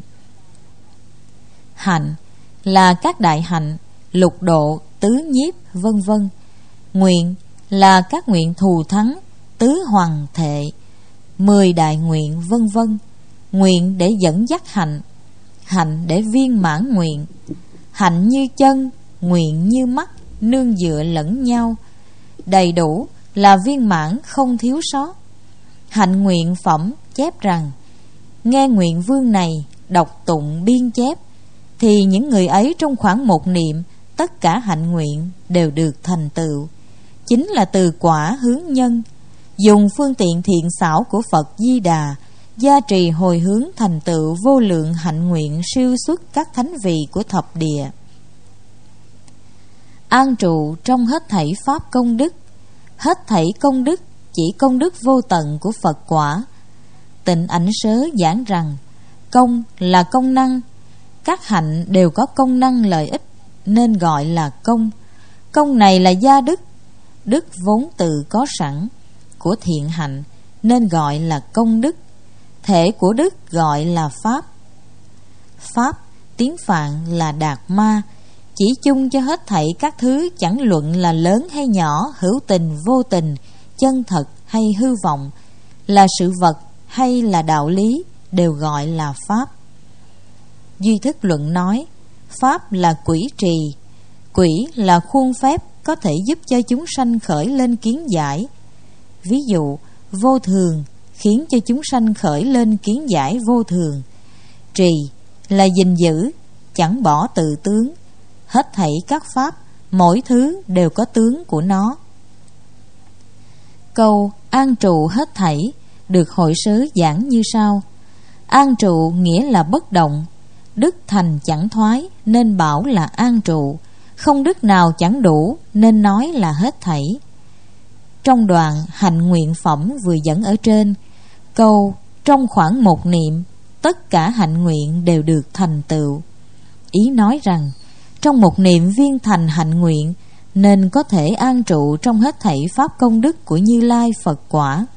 Hạnh là các đại hạnh, lục độ, tứ nhiếp, vân vân. Nguyện là các nguyện thù thắng, tứ hoàng thệ, mười đại nguyện, vân vân. Nguyện để dẫn dắt hạnh, hạnh để viên mãn nguyện. Hạnh như chân, nguyện như mắt, nương dựa lẫn nhau. Đầy đủ là viên mãn không thiếu sót. Hạnh nguyện phẩm chép rằng: nghe nguyện vương này đọc tụng biên chép, thì những người ấy trong khoảng một niệm, tất cả hạnh nguyện đều được thành tựu. Chính là từ quả hướng nhân, dùng phương tiện thiện xảo của Phật Di Đà, gia trì hồi hướng thành tựu vô lượng hạnh nguyện siêu xuất các thánh vị của thập địa. An trụ trong hết thảy pháp công đức. Hết thảy công đức chỉ công đức vô tận của Phật quả. Tịnh Ảnh Sớ giảng rằng công là công năng, các hạnh đều có công năng lợi ích nên gọi là công. Công này là gia đức, đức vốn tự có sẵn của thiện hạnh nên gọi là công đức. Thể của đức gọi là pháp. Pháp tiếng Phạn là đạt ma, chỉ chung cho hết thảy các thứ, chẳng luận là lớn hay nhỏ, hữu tình vô tình, chân thật hay hư vọng, là sự vật hay là đạo lý, đều gọi là pháp. Duy Thức Luận nói pháp là quỷ trì. Quỷ là khuôn phép có thể giúp cho chúng sanh khởi lên kiến giải. Ví dụ vô thường khiến cho chúng sanh khởi lên kiến giải vô thường. Trì là gìn giữ, chẳng bỏ tự tướng. Hết thảy các pháp, mỗi thứ đều có tướng của nó. Câu an trụ hết thảy được Hội Sớ giảng như sau: an trụ nghĩa là bất động, đức thành chẳng thoái nên bảo là an trụ, không đức nào chẳng đủ nên nói là hết thảy. Trong đoạn hành nguyện phẩm vừa dẫn ở trên, câu trong khoảng một niệm tất cả hạnh nguyện đều được thành tựu, ý nói rằng trong một niệm viên thành hạnh nguyện nên có thể an trụ trong hết thảy pháp công đức của Như Lai Phật quả.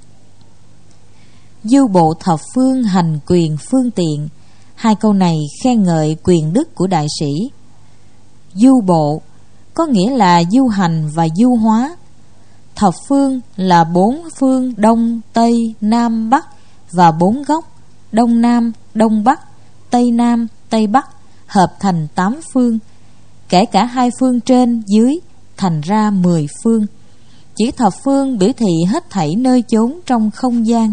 Du bộ thập phương hành quyền phương tiện. Hai câu này khen ngợi quyền đức của đại sĩ. Du bộ có nghĩa là du hành và du hóa. Thập phương là bốn phương đông, tây, nam, bắc và bốn góc đông nam, đông bắc, tây nam, tây bắc hợp thành tám phương, kể cả hai phương trên dưới thành ra mười phương. Chữ thập phương biểu thị hết thảy nơi chốn trong không gian.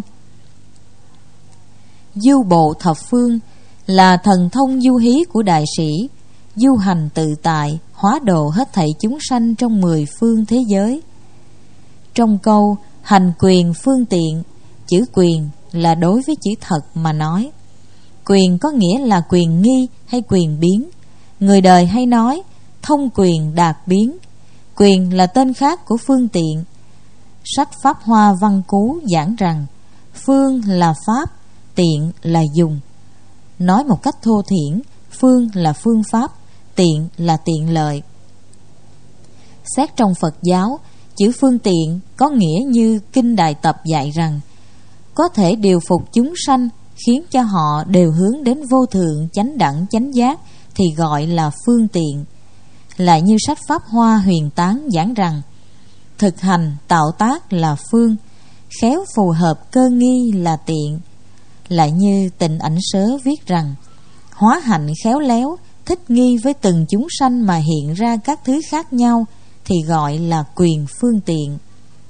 Du bộ thập phương là thần thông du hí của đại sĩ, du hành tự tại, hóa độ hết thảy chúng sanh trong mười phương thế giới. Trong câu hành quyền phương tiện, chữ quyền là đối với chữ thật mà nói. Quyền có nghĩa là quyền nghi hay quyền biến. Người đời hay nói thông quyền đạt biến. Quyền là tên khác của phương tiện. Sách Pháp Hoa Văn Cú giảng rằng phương là pháp, tiện là dùng. Nói một cách thô thiển, phương là phương pháp, tiện là tiện lợi. Xét trong Phật giáo, chữ phương tiện có nghĩa như Kinh Đại Tập dạy rằng có thể điều phục chúng sanh, khiến cho họ đều hướng đến vô thượng chánh đẳng chánh giác, thì gọi là phương tiện. Lại như sách Pháp Hoa Huyền Tán giảng rằng thực hành tạo tác là phương, khéo phù hợp cơ nghi là tiện. Lại như Tịnh Ảnh Sớ viết rằng hóa hạnh khéo léo, thích nghi với từng chúng sanh mà hiện ra các thứ khác nhau thì gọi là quyền phương tiện.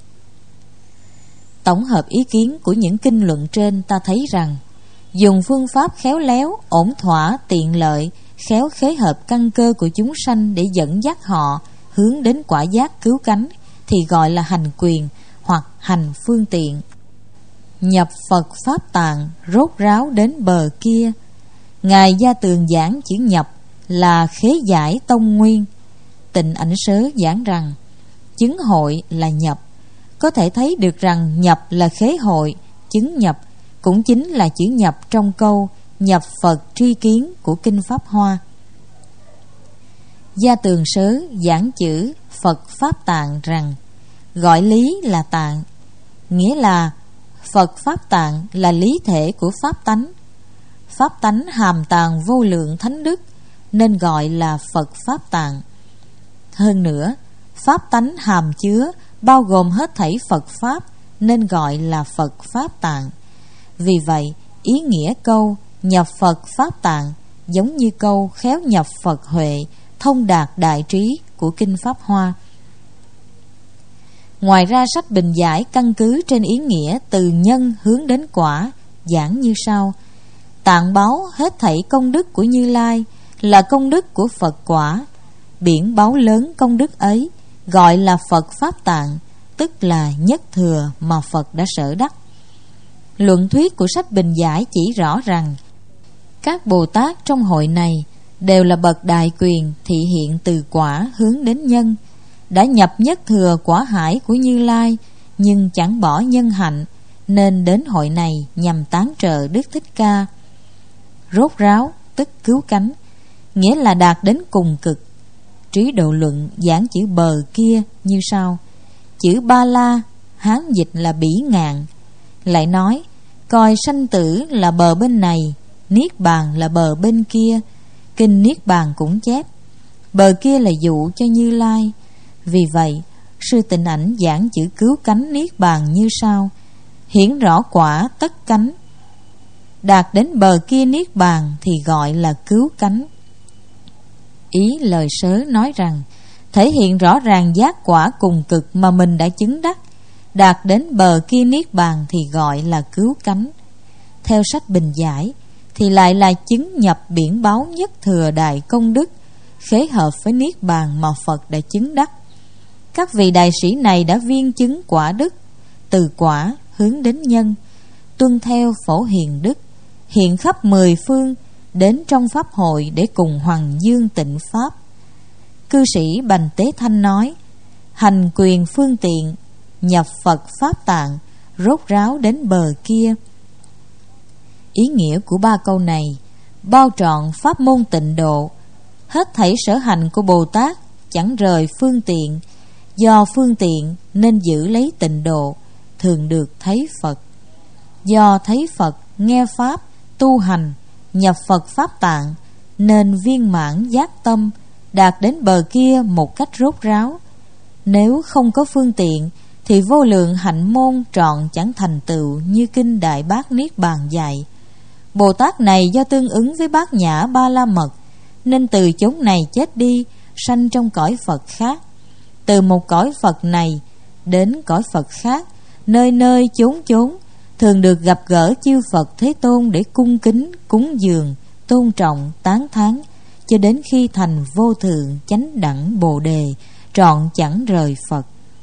Tổng hợp ý kiến của những kinh luận trên, ta thấy rằng dùng phương pháp khéo léo, ổn thỏa, tiện lợi, khéo khế hợp căn cơ của chúng sanh để dẫn dắt họ hướng đến quả giác cứu cánh thì gọi là hành quyền hoặc hành phương tiện. Nhập Phật Pháp Tạng, rốt ráo đến bờ kia. Ngài Gia Tường giảng chữ nhập là khế giải tông nguyên. Tịnh Ảnh Sớ giảng rằng chứng hội là nhập. Có thể thấy được rằng nhập là khế hội, chứng nhập cũng chính là chữ nhập trong câu nhập Phật tri kiến của Kinh Pháp Hoa. Gia Tường Sớ giảng chữ Phật Pháp Tạng rằng gọi lý là tạng, nghĩa là Phật Pháp Tạng là lý thể của Pháp tánh. Pháp tánh hàm tàng vô lượng thánh đức nên gọi là Phật Pháp Tạng. Hơn nữa, Pháp tánh hàm chứa bao gồm hết thảy Phật Pháp nên gọi là Phật Pháp Tạng. Vì vậy, ý nghĩa câu nhập Phật Pháp Tạng giống như câu khéo nhập Phật huệ, thông đạt đại trí của Kinh Pháp Hoa. Ngoài ra, sách Bình Giải căn cứ trên ý nghĩa từ nhân hướng đến quả, giảng như sau: tạng báo hết thảy công đức của Như Lai là công đức của Phật quả. Biển báo lớn công đức ấy gọi là Phật Pháp Tạng, tức là nhất thừa mà Phật đã sở đắc. Luận thuyết của sách Bình Giải chỉ rõ rằng các Bồ Tát trong hội này đều là bậc đại quyền thị hiện từ quả hướng đến nhân, đã nhập nhất thừa quả hải của Như Lai nhưng chẳng bỏ nhân hạnh, nên đến hội này nhằm tán trợ Đức Thích Ca. Rốt ráo tức cứu cánh, nghĩa là đạt đến cùng cực. Trí Độ Luận giảng chữ bờ kia như sau: chữ ba la Hán dịch là bỉ ngạn. Lại nói coi sanh tử là bờ bên này, niết bàn là bờ bên kia. Kinh Niết Bàn cũng chép bờ kia là dụ cho Như Lai. Vì vậy, sư Tịnh Ảnh giảng chữ cứu cánh niết bàn như sau: hiển rõ quả tất cánh. Đạt đến bờ kia niết bàn thì gọi là cứu cánh. Ý lời Sớ nói rằng thể hiện rõ ràng giác quả cùng cực mà mình đã chứng đắc, đạt đến bờ kia niết bàn thì gọi là cứu cánh. Theo sách Bình Giải thì lại là chứng nhập biển báo nhất thừa đại công đức, khế hợp với niết bàn mà Phật đã chứng đắc. Các vị đại sĩ này đã viên chứng quả đức, từ quả hướng đến nhân, tuân theo phổ hiền đức, hiện khắp mười phương, đến trong pháp hội để cùng hoằng dương tịnh pháp. Cư sĩ Bành Tế Thanh nói: hành quyền phương tiện, nhập Phật Pháp Tạng, rốt ráo đến bờ kia. Ý nghĩa của ba câu này bao trọn pháp môn tịnh độ. Hết thảy sở hành của Bồ Tát chẳng rời phương tiện, do phương tiện nên giữ lấy tịnh độ, thường được thấy Phật. Do thấy Phật, nghe pháp, tu hành, nhập Phật Pháp Tạng nên viên mãn giác tâm, đạt đến bờ kia một cách rốt ráo. Nếu không có phương tiện thì vô lượng hạnh môn trọn chẳng thành tựu như Kinh Đại Bát Niết Bàn dạy. Bồ Tát này do tương ứng với Bát Nhã Ba La Mật nên từ chốn này chết đi, sanh trong cõi Phật khác. Từ một cõi Phật này đến cõi Phật khác, nơi nơi chốn chốn, thường được gặp gỡ chư Phật Thế Tôn để cung kính, cúng dường, tôn trọng, tán thán, cho đến khi thành vô thượng chánh đẳng Bồ Đề, trọn chẳng rời Phật.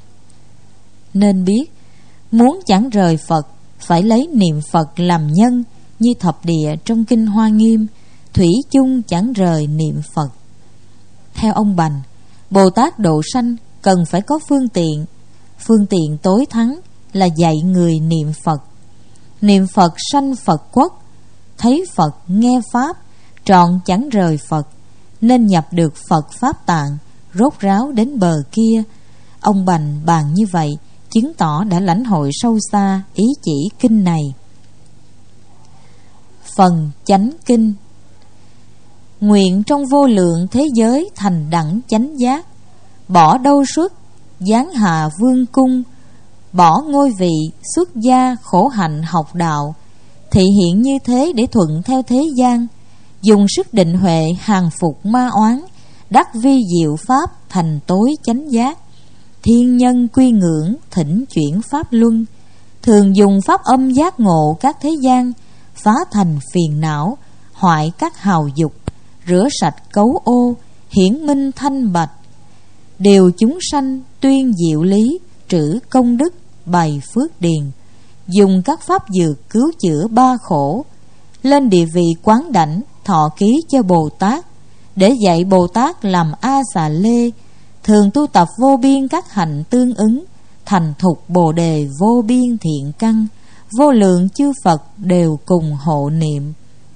Nên biết, muốn chẳng rời Phật, phải lấy niệm Phật làm nhân, như thập địa trong Kinh Hoa Nghiêm, thủy chung chẳng rời niệm Phật. Theo ông Bành, Bồ Tát độ sanh cần phải có phương tiện. Phương tiện tối thắng là dạy người niệm Phật. Niệm Phật sanh Phật quốc, thấy Phật nghe Pháp, trọn chẳng rời Phật, nên nhập được Phật Pháp Tạng, rốt ráo đến bờ kia. Ông Bành bàn như vậy, chứng tỏ đã lãnh hội sâu xa ý chỉ kinh này. Phần chánh kinh. Nguyện trong vô lượng thế giới thành đẳng chánh giác, bỏ đâu xuất giáng hạ vương cung, bỏ ngôi vị xuất gia khổ hạnh học đạo, thị hiện như thế để thuận theo thế gian, dùng sức định huệ hàng phục ma oán, đắc vi diệu pháp thành tối chánh giác. Thiên nhân quy ngưỡng thỉnh chuyển pháp luân, thường dùng pháp âm giác ngộ các thế gian, phá thành phiền não, hoại các hào dục, rửa sạch cấu ô, hiển minh thanh bạch. Điều chúng sanh tuyên diệu lý, trữ công đức, bày phước điền, dùng các pháp dược cứu chữa ba khổ, lên địa vị quán đảnh thọ ký cho Bồ Tát, để dạy Bồ Tát làm A Xà Lê, thường tu tập vô biên các hạnh tương ứng, thành thục Bồ đề vô biên thiện căn, vô lượng chư Phật đều cùng hộ niệm.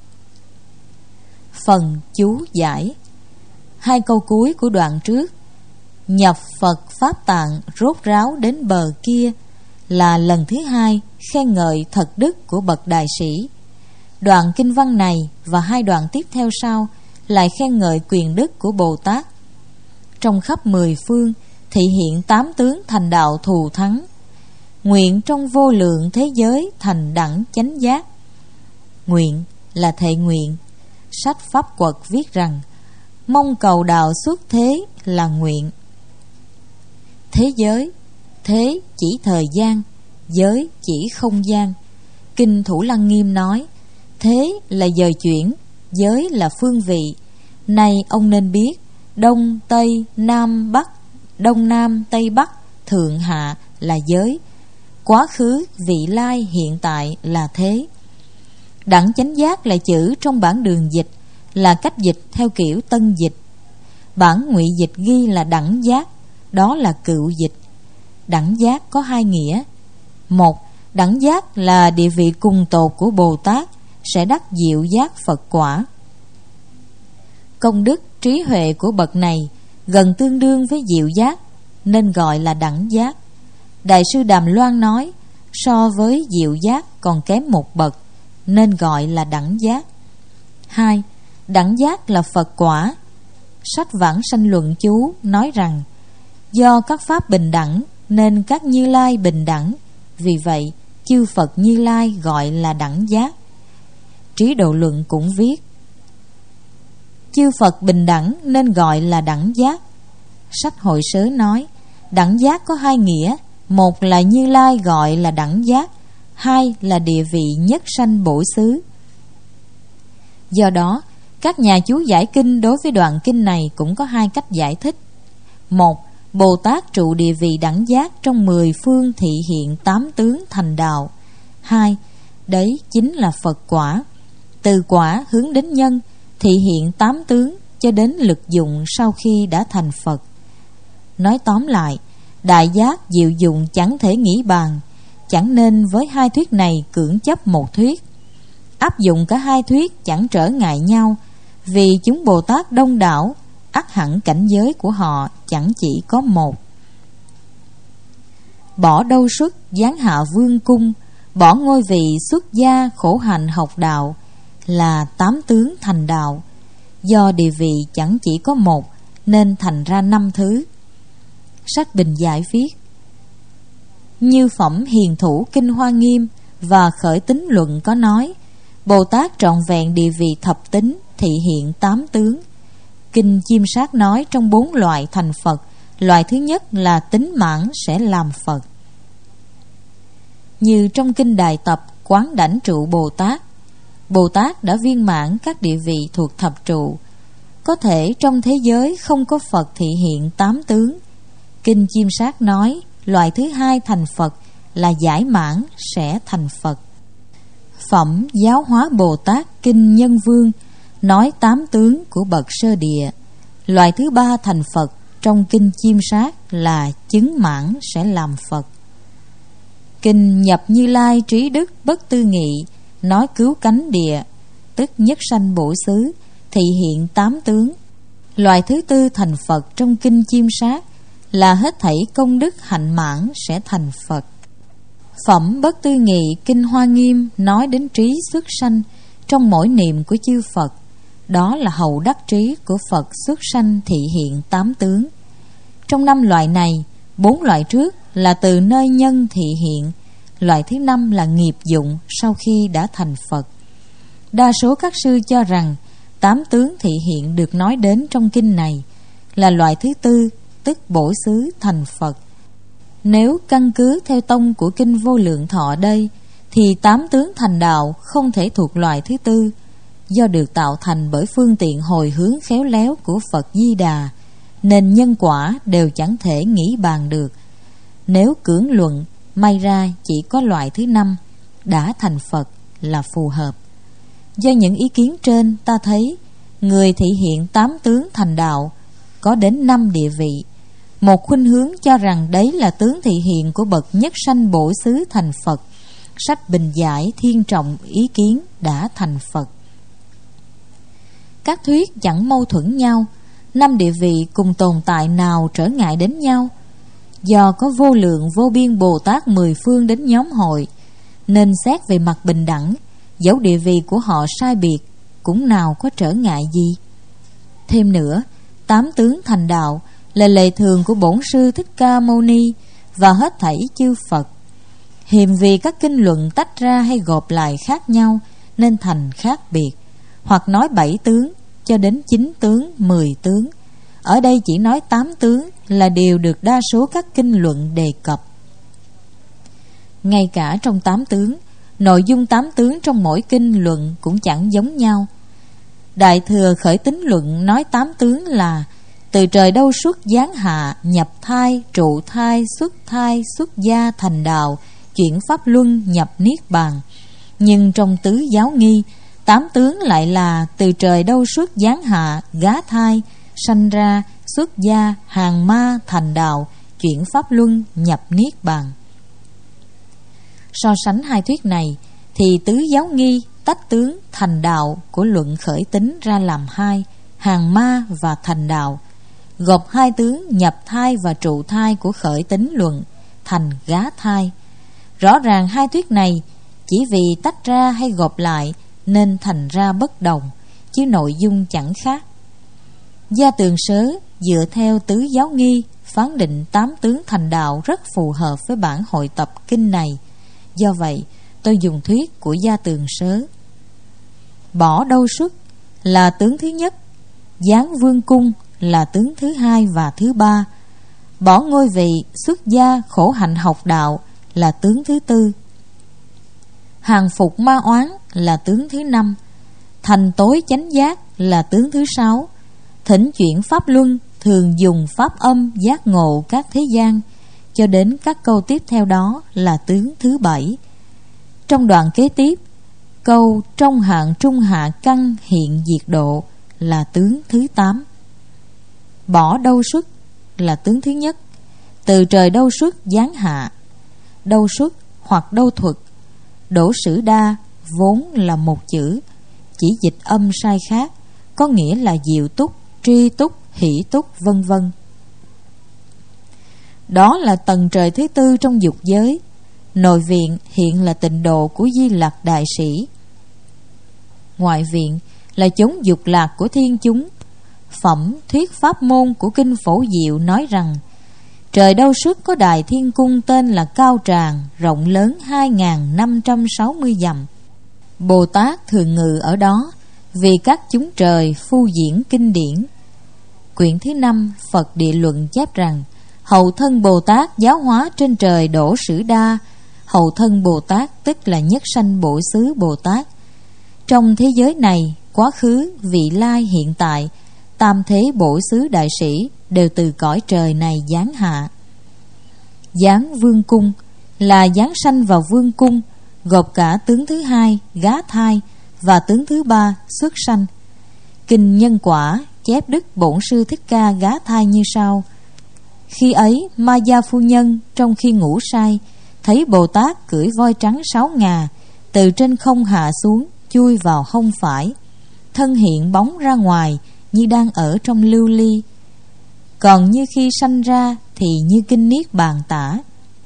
Phần chú giải. Hai câu cuối của đoạn trước, nhập Phật Pháp Tạng rốt ráo đến bờ kia, là lần thứ hai khen ngợi thật đức của bậc đại sĩ. Đoạn kinh văn này và hai đoạn tiếp theo sau lại khen ngợi quyền đức của Bồ Tát. Trong khắp mười phương thị hiện tám tướng thành đạo thù thắng. Nguyện trong vô lượng thế giới thành đẳng chánh giác. Nguyện là thệ nguyện. Sách Pháp Quật viết rằng mong cầu đạo xuất thế là nguyện. Thế giới, thế chỉ thời gian, giới chỉ không gian. Kinh Thủ Lăng Nghiêm nói thế là giờ chuyển, giới là phương vị. Nay ông nên biết Đông, Tây, Nam, Bắc, Đông, Nam, Tây, Bắc, Thượng, Hạ là giới, quá khứ, vị lai, hiện tại là thế. Đẳng chánh giác là chữ trong bản đường dịch, là cách dịch theo kiểu tân dịch. Bản ngụy dịch ghi là đẳng giác, đó là cựu dịch. Đẳng giác có hai nghĩa. Một, đẳng giác là địa vị cùng tột của Bồ Tát, sẽ đắc diệu giác Phật quả. Công đức trí huệ của bậc này gần tương đương với diệu giác, nên gọi là đẳng giác. Đại sư Đàm Loan nói so với diệu giác còn kém một bậc, nên gọi là đẳng giác. Hai, đẳng giác là Phật quả. Sách Vãng Sanh Luận Chú nói rằng do các pháp bình đẳng nên các Như Lai bình đẳng, vì vậy chư Phật Như Lai gọi là đẳng giác. Trí Độ Luận cũng viết chư Phật bình đẳng nên gọi là đẳng giác. Sách Hội Sớ nói đẳng giác có hai nghĩa, một là Như Lai gọi là đẳng giác, hai là địa vị nhất sanh bổ xứ. Do đó các nhà chú giải kinh đối với đoạn kinh này cũng có hai cách giải thích. Một, Bồ Tát trụ địa vị đẳng giác trong mười phương thị hiện tám tướng thành đạo. Hai, đấy chính là Phật quả. Từ quả hướng đến nhân, thị hiện tám tướng cho đến lực dụng sau khi đã thành Phật. Nói tóm lại, đại giác diệu dụng chẳng thể nghĩ bàn, chẳng nên với hai thuyết này cưỡng chấp một thuyết. Áp dụng cả hai thuyết chẳng trở ngại nhau, vì chúng Bồ Tát đông đảo, ắt hẳn cảnh giới của họ chẳng chỉ có một. Bỏ đâu xuất giáng hạ vương cung, bỏ ngôi vị xuất gia khổ hạnh học đạo, là tám tướng thành đạo. Do địa vị chẳng chỉ có một nên thành ra năm thứ. Sách Bình Giải viết Như Phẩm Hiền Thủ Kinh Hoa Nghiêm và Khởi Tính Luận có nói Bồ Tát trọn vẹn địa vị thập tính, thị hiện tám tướng. Kinh Chiêm Sát nói trong bốn loại thành Phật, loại thứ nhất là tính mãn sẽ làm Phật. Như trong Kinh Đại Tập Quán Đảnh Trụ Bồ Tát, Bồ Tát đã viên mãn các địa vị thuộc thập trụ. Có thể trong thế giới không có Phật thị hiện tám tướng. Kinh Chiêm Sát nói loại thứ hai thành Phật là giải mãn sẽ thành Phật. Phẩm Giáo Hóa Bồ Tát Kinh Nhân Vương nói tám tướng của bậc sơ địa. Loại thứ ba thành Phật trong Kinh Chiêm Sát là chứng mãn sẽ làm Phật. Kinh Nhập Như Lai Trí Đức Bất Tư Nghị nói cứu cánh địa, tức nhất sanh bổ xứ, thị hiện tám tướng. Loại thứ tư thành Phật trong Kinh Chiêm Sát là hết thảy công đức hạnh mãn sẽ thành Phật. Phẩm Bất Tư Nghị Kinh Hoa Nghiêm nói đến trí xuất sanh trong mỗi niệm của chư Phật, Đó là hậu đắc trí của Phật xuất sanh thị hiện tám tướng. Trong năm loại này, bốn loại trước là từ nơi nhân thị hiện, loại thứ năm là nghiệp dụng sau khi đã thành Phật. Đa số các sư cho rằng tám tướng thị hiện được nói đến trong kinh này là loại thứ tư, tức bổ xứ thành Phật. Nếu căn cứ theo tông của kinh Vô Lượng Thọ đây, thì tám tướng thành đạo không thể thuộc loại thứ tư, do được tạo thành bởi phương tiện hồi hướng khéo léo của Phật Di Đà, nên nhân quả đều chẳng thể nghĩ bàn được. Nếu cưỡng luận, may ra chỉ có loại thứ năm, đã thành Phật là phù hợp. Do những ý kiến trên, ta thấy người thị hiện tám tướng thành đạo có đến năm địa vị. Một khuynh hướng cho rằng đấy là tướng thị hiện của bậc nhất sanh bổ xứ thành Phật. Sách Bình Giải thiên trọng ý kiến đã thành Phật. Các thuyết chẳng mâu thuẫn nhau, năm địa vị cùng tồn tại nào trở ngại đến nhau. Do có vô lượng vô biên Bồ Tát mười phương đến nhóm hội, nên xét về mặt bình đẳng, dẫu địa vị của họ sai biệt, cũng nào có trở ngại gì. Thêm nữa, tám tướng thành đạo là lệ thường của Bổn Sư Thích Ca Mâu Ni và hết thảy chư Phật. Hiềm vì các kinh luận tách ra hay gộp lại khác nhau nên thành khác biệt, hoặc nói bảy tướng cho đến chín tướng, mười tướng. Ở đây chỉ nói tám tướng là điều được đa số các kinh luận đề cập. Ngay cả trong tám tướng, nội dung tám tướng trong mỗi kinh luận cũng chẳng giống nhau. Đại Thừa Khởi Tín Luận nói tám tướng là từ trời đâu xuất giáng hạ, nhập thai, trụ thai, xuất thai, xuất gia thành đạo, chuyển pháp luân, nhập niết bàn. Nhưng trong Tứ Giáo Nghi, tám tướng lại là từ trời đâu xuất giáng hạ, gá thai, sanh ra, xuất gia, hàng ma, thành đạo, chuyển pháp luân, nhập niết bàn. So sánh hai thuyết này thì Tứ Giáo Nghi tách tướng thành đạo của luận Khởi Tín ra làm hai, hàng ma và thành đạo, gộp hai tướng nhập thai và trụ thai của Khởi Tín luận thành gá thai. Rõ ràng hai thuyết này chỉ vì tách ra hay gộp lại nên thành ra bất đồng, chứ nội dung chẳng khác. Gia Tường Sớ dựa theo Tứ Giáo Nghi phán định tám tướng thành đạo rất phù hợp với bản hội tập kinh này. Do vậy tôi dùng thuyết của Gia Tường Sớ. Bỏ đâu xuất là tướng thứ nhất, giáng vương cung là tướng thứ hai và thứ ba, bỏ ngôi vị xuất gia khổ hạnh học đạo là tướng thứ tư, hàng phục ma oán là tướng thứ năm, thành tối chánh giác là tướng thứ sáu, thỉnh chuyển pháp luân thường dùng pháp âm giác ngộ các thế gian, cho đến các câu tiếp theo đó là tướng thứ bảy. Trong đoạn kế tiếp, câu trong hạng trung hạ căn hiện diệt độ là tướng thứ tám. Bỏ đâu xuất là tướng thứ nhất, từ trời đâu xuất giáng hạ. Đâu xuất hoặc đâu thuật, đổ sử đa vốn là một chữ, chỉ dịch âm sai khác, có nghĩa là diệu túc, tri túc, hỷ túc, vân vân. Đó là tầng trời thứ tư trong dục giới. Nội viện hiện là tịnh độ của Di Lặc Đại Sĩ, ngoại viện là chốn dục lạc của thiên chúng. Phẩm thuyết pháp môn của kinh Phổ Diệu nói rằng trời đâu xuất có đài thiên cung tên là Cao Tràng, rộng lớn hai nghìn năm trăm sáu mươi dặm. Bồ Tát thường ngự ở đó vì các chúng trời phu diễn kinh điển. Quyển thứ năm Phật Địa Luận chép rằng hậu thân Bồ Tát giáo hóa trên trời đổ sử đa. Hậu thân Bồ Tát tức là nhất sanh bổ xứ Bồ Tát. Trong thế giới này, quá khứ, vị lai, hiện tại, tam thế bổ xứ đại sĩ đều từ cõi trời này giáng hạ. Giáng vương cung là giáng sanh vào vương cung, gộp cả tướng thứ hai gá thai và tướng thứ ba xuất sanh. Kinh Nhân Quả chép Đức Bổn Sư Thích Ca gá thai như sau: khi ấy Ma Gia phu nhân trong khi ngủ say, thấy Bồ Tát cưỡi voi trắng sáu ngà từ trên không hạ xuống, chui vào hông phải, thân hiện bóng ra ngoài như đang ở trong lưu ly. Còn như khi sanh ra thì như kinh Niết Bàn tả: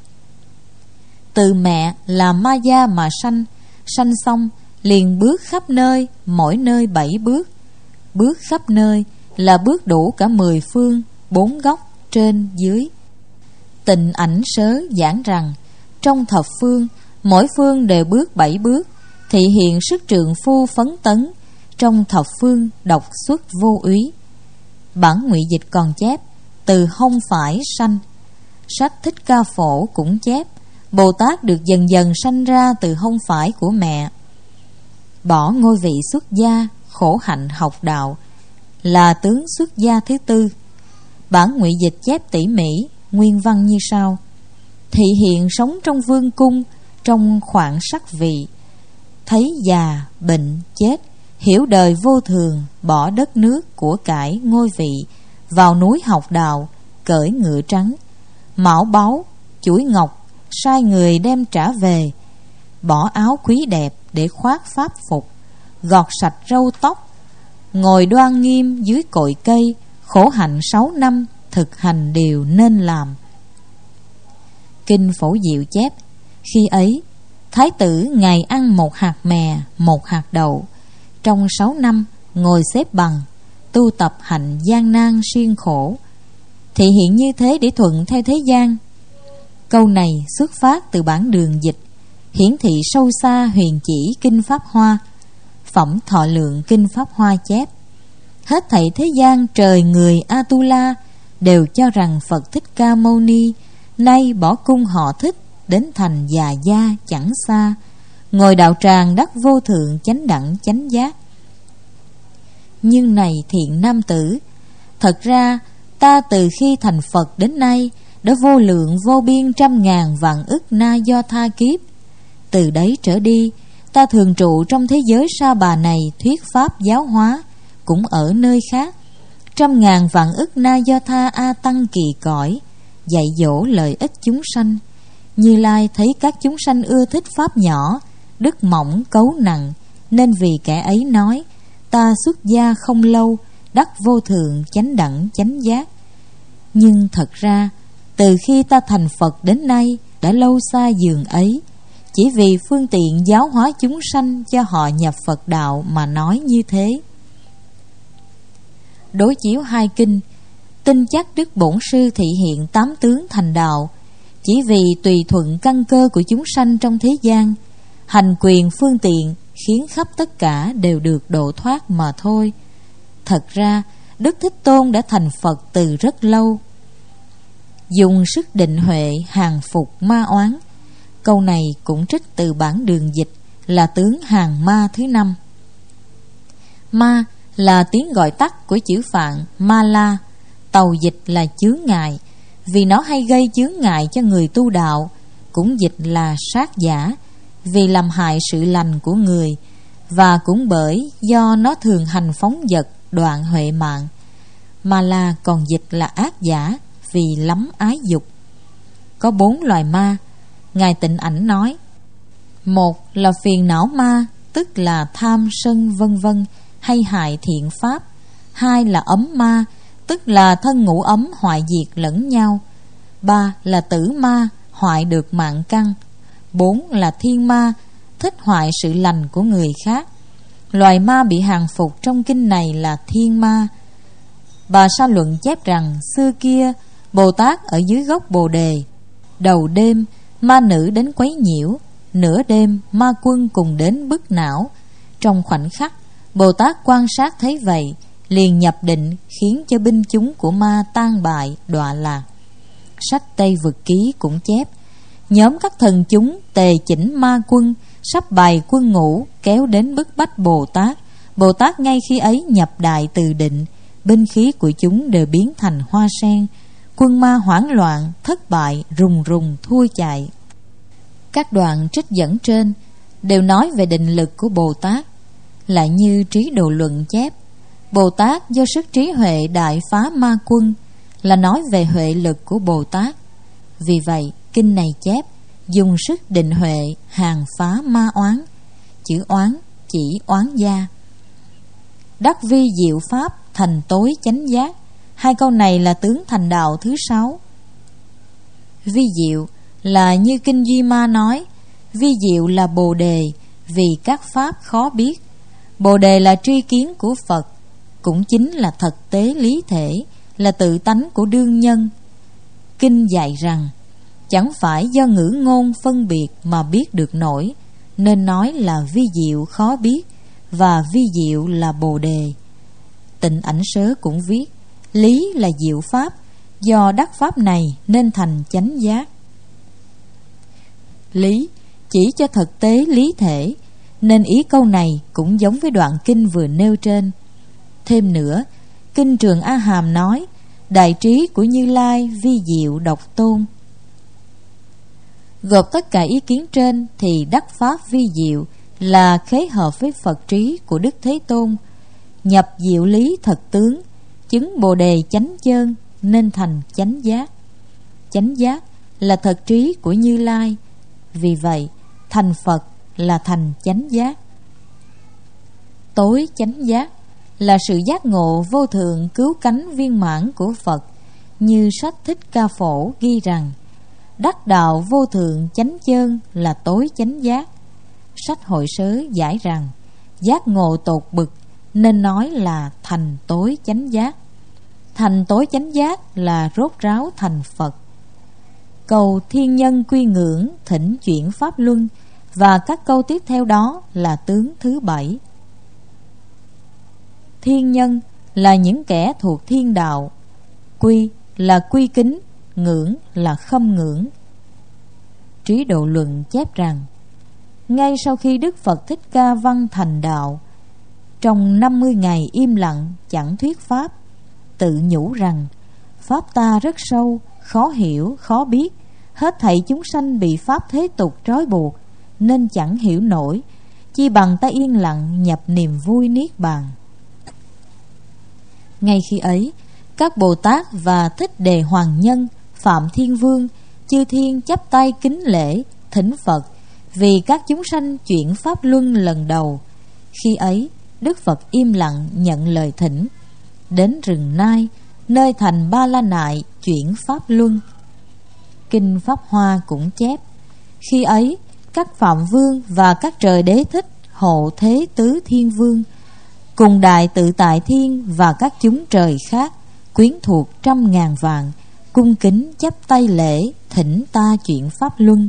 từ mẹ là Ma Gia mà sanh, sanh xong liền bước khắp nơi, mỗi nơi bảy bước, bước khắp nơi, là bước đủ cả mười phương, bốn góc, trên, dưới. Tịnh Ảnh Sớ giảng rằng, trong thập phương, mỗi phương đều bước bảy bước, thị hiện sức trượng phu phấn tấn, trong thập phương độc xuất vô úy. Bản ngụy dịch còn chép, từ hông phải sanh. Sách Thích Ca Phổ cũng chép, Bồ Tát được dần dần sanh ra từ hông phải của mẹ. Bỏ ngôi vị xuất gia, khổ hạnh học đạo, là tướng xuất gia thứ tư. Bản ngụy dịch chép tỉ mỉ, nguyên văn như sau: thị hiện sống trong vương cung, trong khoảng sắc vị, thấy già, bệnh, chết, hiểu đời vô thường, bỏ đất nước, của cải, ngôi vị, vào núi học đạo, cởi ngựa trắng, mão báu, chuỗi ngọc, sai người đem trả về, bỏ áo quý đẹp để khoác pháp phục, gọt sạch râu tóc, ngồi đoan nghiêm dưới cội cây, khổ hạnh sáu năm, thực hành điều nên làm. Kinh Phổ Diệu chép, khi ấy thái tử ngày ăn một hạt mè, một hạt đậu, trong sáu năm ngồi xếp bằng, tu tập hạnh gian nan siêng khổ, thị hiện như thế để thuận theo thế gian. Câu này xuất phát từ bản Đường dịch, hiển thị sâu xa huyền chỉ Kinh Pháp Hoa. Phẩm Thọ Lượng Kinh Pháp Hoa chép, hết thảy thế gian trời người Atula đều cho rằng Phật Thích Ca Mâu Ni nay bỏ cung họ Thích, đến thành già gia chẳng xa, ngồi đạo tràng đắc vô thượng chánh đẳng chánh giác. Nhưng này thiện nam tử, thật ra ta từ khi thành Phật đến nay đã vô lượng vô biên trăm ngàn vạn ức na do tha kiếp. Từ đấy trở đi, ta thường trụ trong thế giới Sa Bà này thuyết pháp giáo hóa, cũng ở nơi khác trăm ngàn vạn ức na do tha a tăng kỳ cõi, dạy dỗ lợi ích chúng sanh. Như Lai thấy các chúng sanh ưa thích pháp nhỏ, đức mỏng cấu nặng, nên vì kẻ ấy nói, ta xuất gia không lâu, đắc vô thượng chánh đẳng chánh giác. Nhưng thật ra từ khi ta thành Phật đến nay đã lâu xa giường ấy, chỉ vì phương tiện giáo hóa chúng sanh cho họ nhập Phật đạo mà nói như thế. Đối chiếu hai kinh, tin chắc Đức Bổn Sư thị hiện tám tướng thành đạo, chỉ vì tùy thuận căn cơ của chúng sanh trong thế gian, hành quyền phương tiện khiến khắp tất cả đều được độ thoát mà thôi. Thật ra Đức Thích Tôn đã thành Phật từ rất lâu. Dùng sức định huệ hàng phục ma oán. Câu này cũng trích từ bản Đường dịch, là tướng hàng ma thứ năm. Ma là tiếng gọi tắt của chữ Phạn ma la, tàu dịch là chướng ngại, vì nó hay gây chướng ngại cho người tu đạo. Cũng dịch là sát giả, vì làm hại sự lành của người, và cũng bởi do nó thường hành phóng dật, đoạn huệ mạng. Ma la còn dịch là ác giả, vì lắm ái dục. Có bốn loài ma. Ngài Tịnh Ảnh nói, một là phiền não ma, tức là tham sân vân vân, hay hại thiện pháp. Hai là ấm ma, tức là thân ngũ ấm hoại diệt lẫn nhau. Ba là tử ma, hoại được mạng căn. Bốn là thiên ma, thích hoại sự lành của người khác. Loài ma bị hàng phục trong kinh này là thiên ma. Bà Sa Luận chép rằng, xưa kia Bồ Tát ở dưới gốc Bồ Đề, đầu đêm ma nữ đến quấy nhiễu, nửa đêm ma quân cùng đến bức não. Trong khoảnh khắc Bồ Tát quan sát thấy vậy, liền nhập định, khiến cho binh chúng của ma tan bại đọa lạc. Sách Tây Vực Ký cũng chép, nhóm các thần chúng tề chỉnh ma quân, sắp bày quân ngũ kéo đến bức bách Bồ Tát. Bồ Tát ngay khi ấy nhập đại từ định, binh khí của chúng đều biến thành hoa sen. Quân ma hoảng loạn, thất bại, rùng rùng thua chạy. Các đoạn trích dẫn trên đều nói về định lực của Bồ Tát. Lại như Trí Độ Luận chép, Bồ Tát do sức trí huệ đại phá ma quân, là nói về huệ lực của Bồ Tát. Vì vậy kinh này chép, dùng sức định huệ hàng phá ma oán. Chữ oán chỉ oán gia. Đắc vi diệu pháp, thành tối chánh giác. Hai câu này là tướng thành đạo thứ sáu. Vi diệu là như kinh Duy Ma nói, vi diệu là Bồ Đề, vì các pháp khó biết. Bồ Đề là tri kiến của Phật. cũng chính là thật tế lý thể, là tự tánh của đương nhân. Kinh dạy rằng chẳng phải do ngữ ngôn phân biệt mà biết được nổi, nên nói là vi diệu khó biết, và vi diệu là bồ đề. Tịnh Ảnh Sớ cũng viết: lý là diệu pháp, do đắc pháp này nên thành chánh giác. Lý chỉ cho thực tế lý thể, nên ý câu này cũng giống với đoạn kinh vừa nêu trên. Thêm nữa, kinh Trường A Hàm nói: đại trí của Như Lai vi diệu độc tôn. Gộp tất cả ý kiến trên thì đắc pháp vi diệu là khế hợp với Phật trí của Đức Thế Tôn, nhập diệu lý thật tướng, chứng bồ đề chánh chơn nên thành chánh giác. Chánh giác là thật trí của Như Lai, vì vậy thành Phật là thành chánh giác. Tối chánh giác là sự giác ngộ vô thượng cứu cánh viên mãn của Phật, như sách Thích Ca Phổ ghi rằng đắc đạo vô thượng chánh chơn là tối chánh giác. Sách Hội Sớ giải rằng giác ngộ tột bực nên nói là thành tối chánh giác. Thành tối chánh giác là rốt ráo thành Phật. Cầu thiên nhân quy ngưỡng thỉnh chuyển pháp luân, và các câu tiếp theo đó là tướng thứ bảy. Thiên nhân là những kẻ thuộc thiên đạo, quy là quy kính, ngưỡng là khâm ngưỡng. Trí Độ Luận chép rằng ngay sau khi Đức Phật Thích Ca Văn thành đạo, trong năm mươi ngày im lặng chẳng thuyết pháp, tự nhủ rằng pháp ta rất sâu, khó hiểu, khó biết, hết thảy chúng sanh bị pháp thế tục trói buộc, nên chẳng hiểu nổi, chi bằng ta yên lặng nhập niềm vui niết bàn. Ngay khi ấy, các Bồ Tát và Thích Đề Hoàng Nhân, Phạm Thiên Vương, chư thiên chắp tay kính lễ thỉnh Phật vì các chúng sanh chuyển pháp luân lần đầu. Khi ấy, Đức Phật im lặng nhận lời thỉnh, đến rừng Nai, nơi thành Ba La Nại chuyển pháp luân. Kinh Pháp Hoa cũng chép: khi ấy các Phạm Vương và các trời đế thích, hộ thế tứ thiên vương, cùng đại tự tại thiên và các chúng trời khác, quyến thuộc trăm ngàn vạn, cung kính chắp tay lễ thỉnh ta chuyển pháp luân.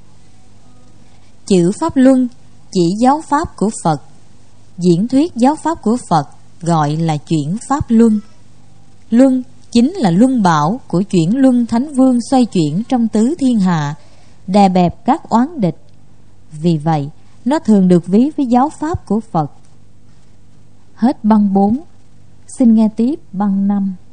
Chữ pháp luân chỉ giáo pháp của Phật. Diễn thuyết giáo pháp của Phật gọi là chuyển pháp luân. Luân chính là luân bảo của chuyển luân thánh vương xoay chuyển trong tứ thiên hạ, đè bẹp các oán địch. Vì vậy, nó thường được ví với giáo pháp của Phật. Hết băng bốn. Xin nghe tiếp băng năm.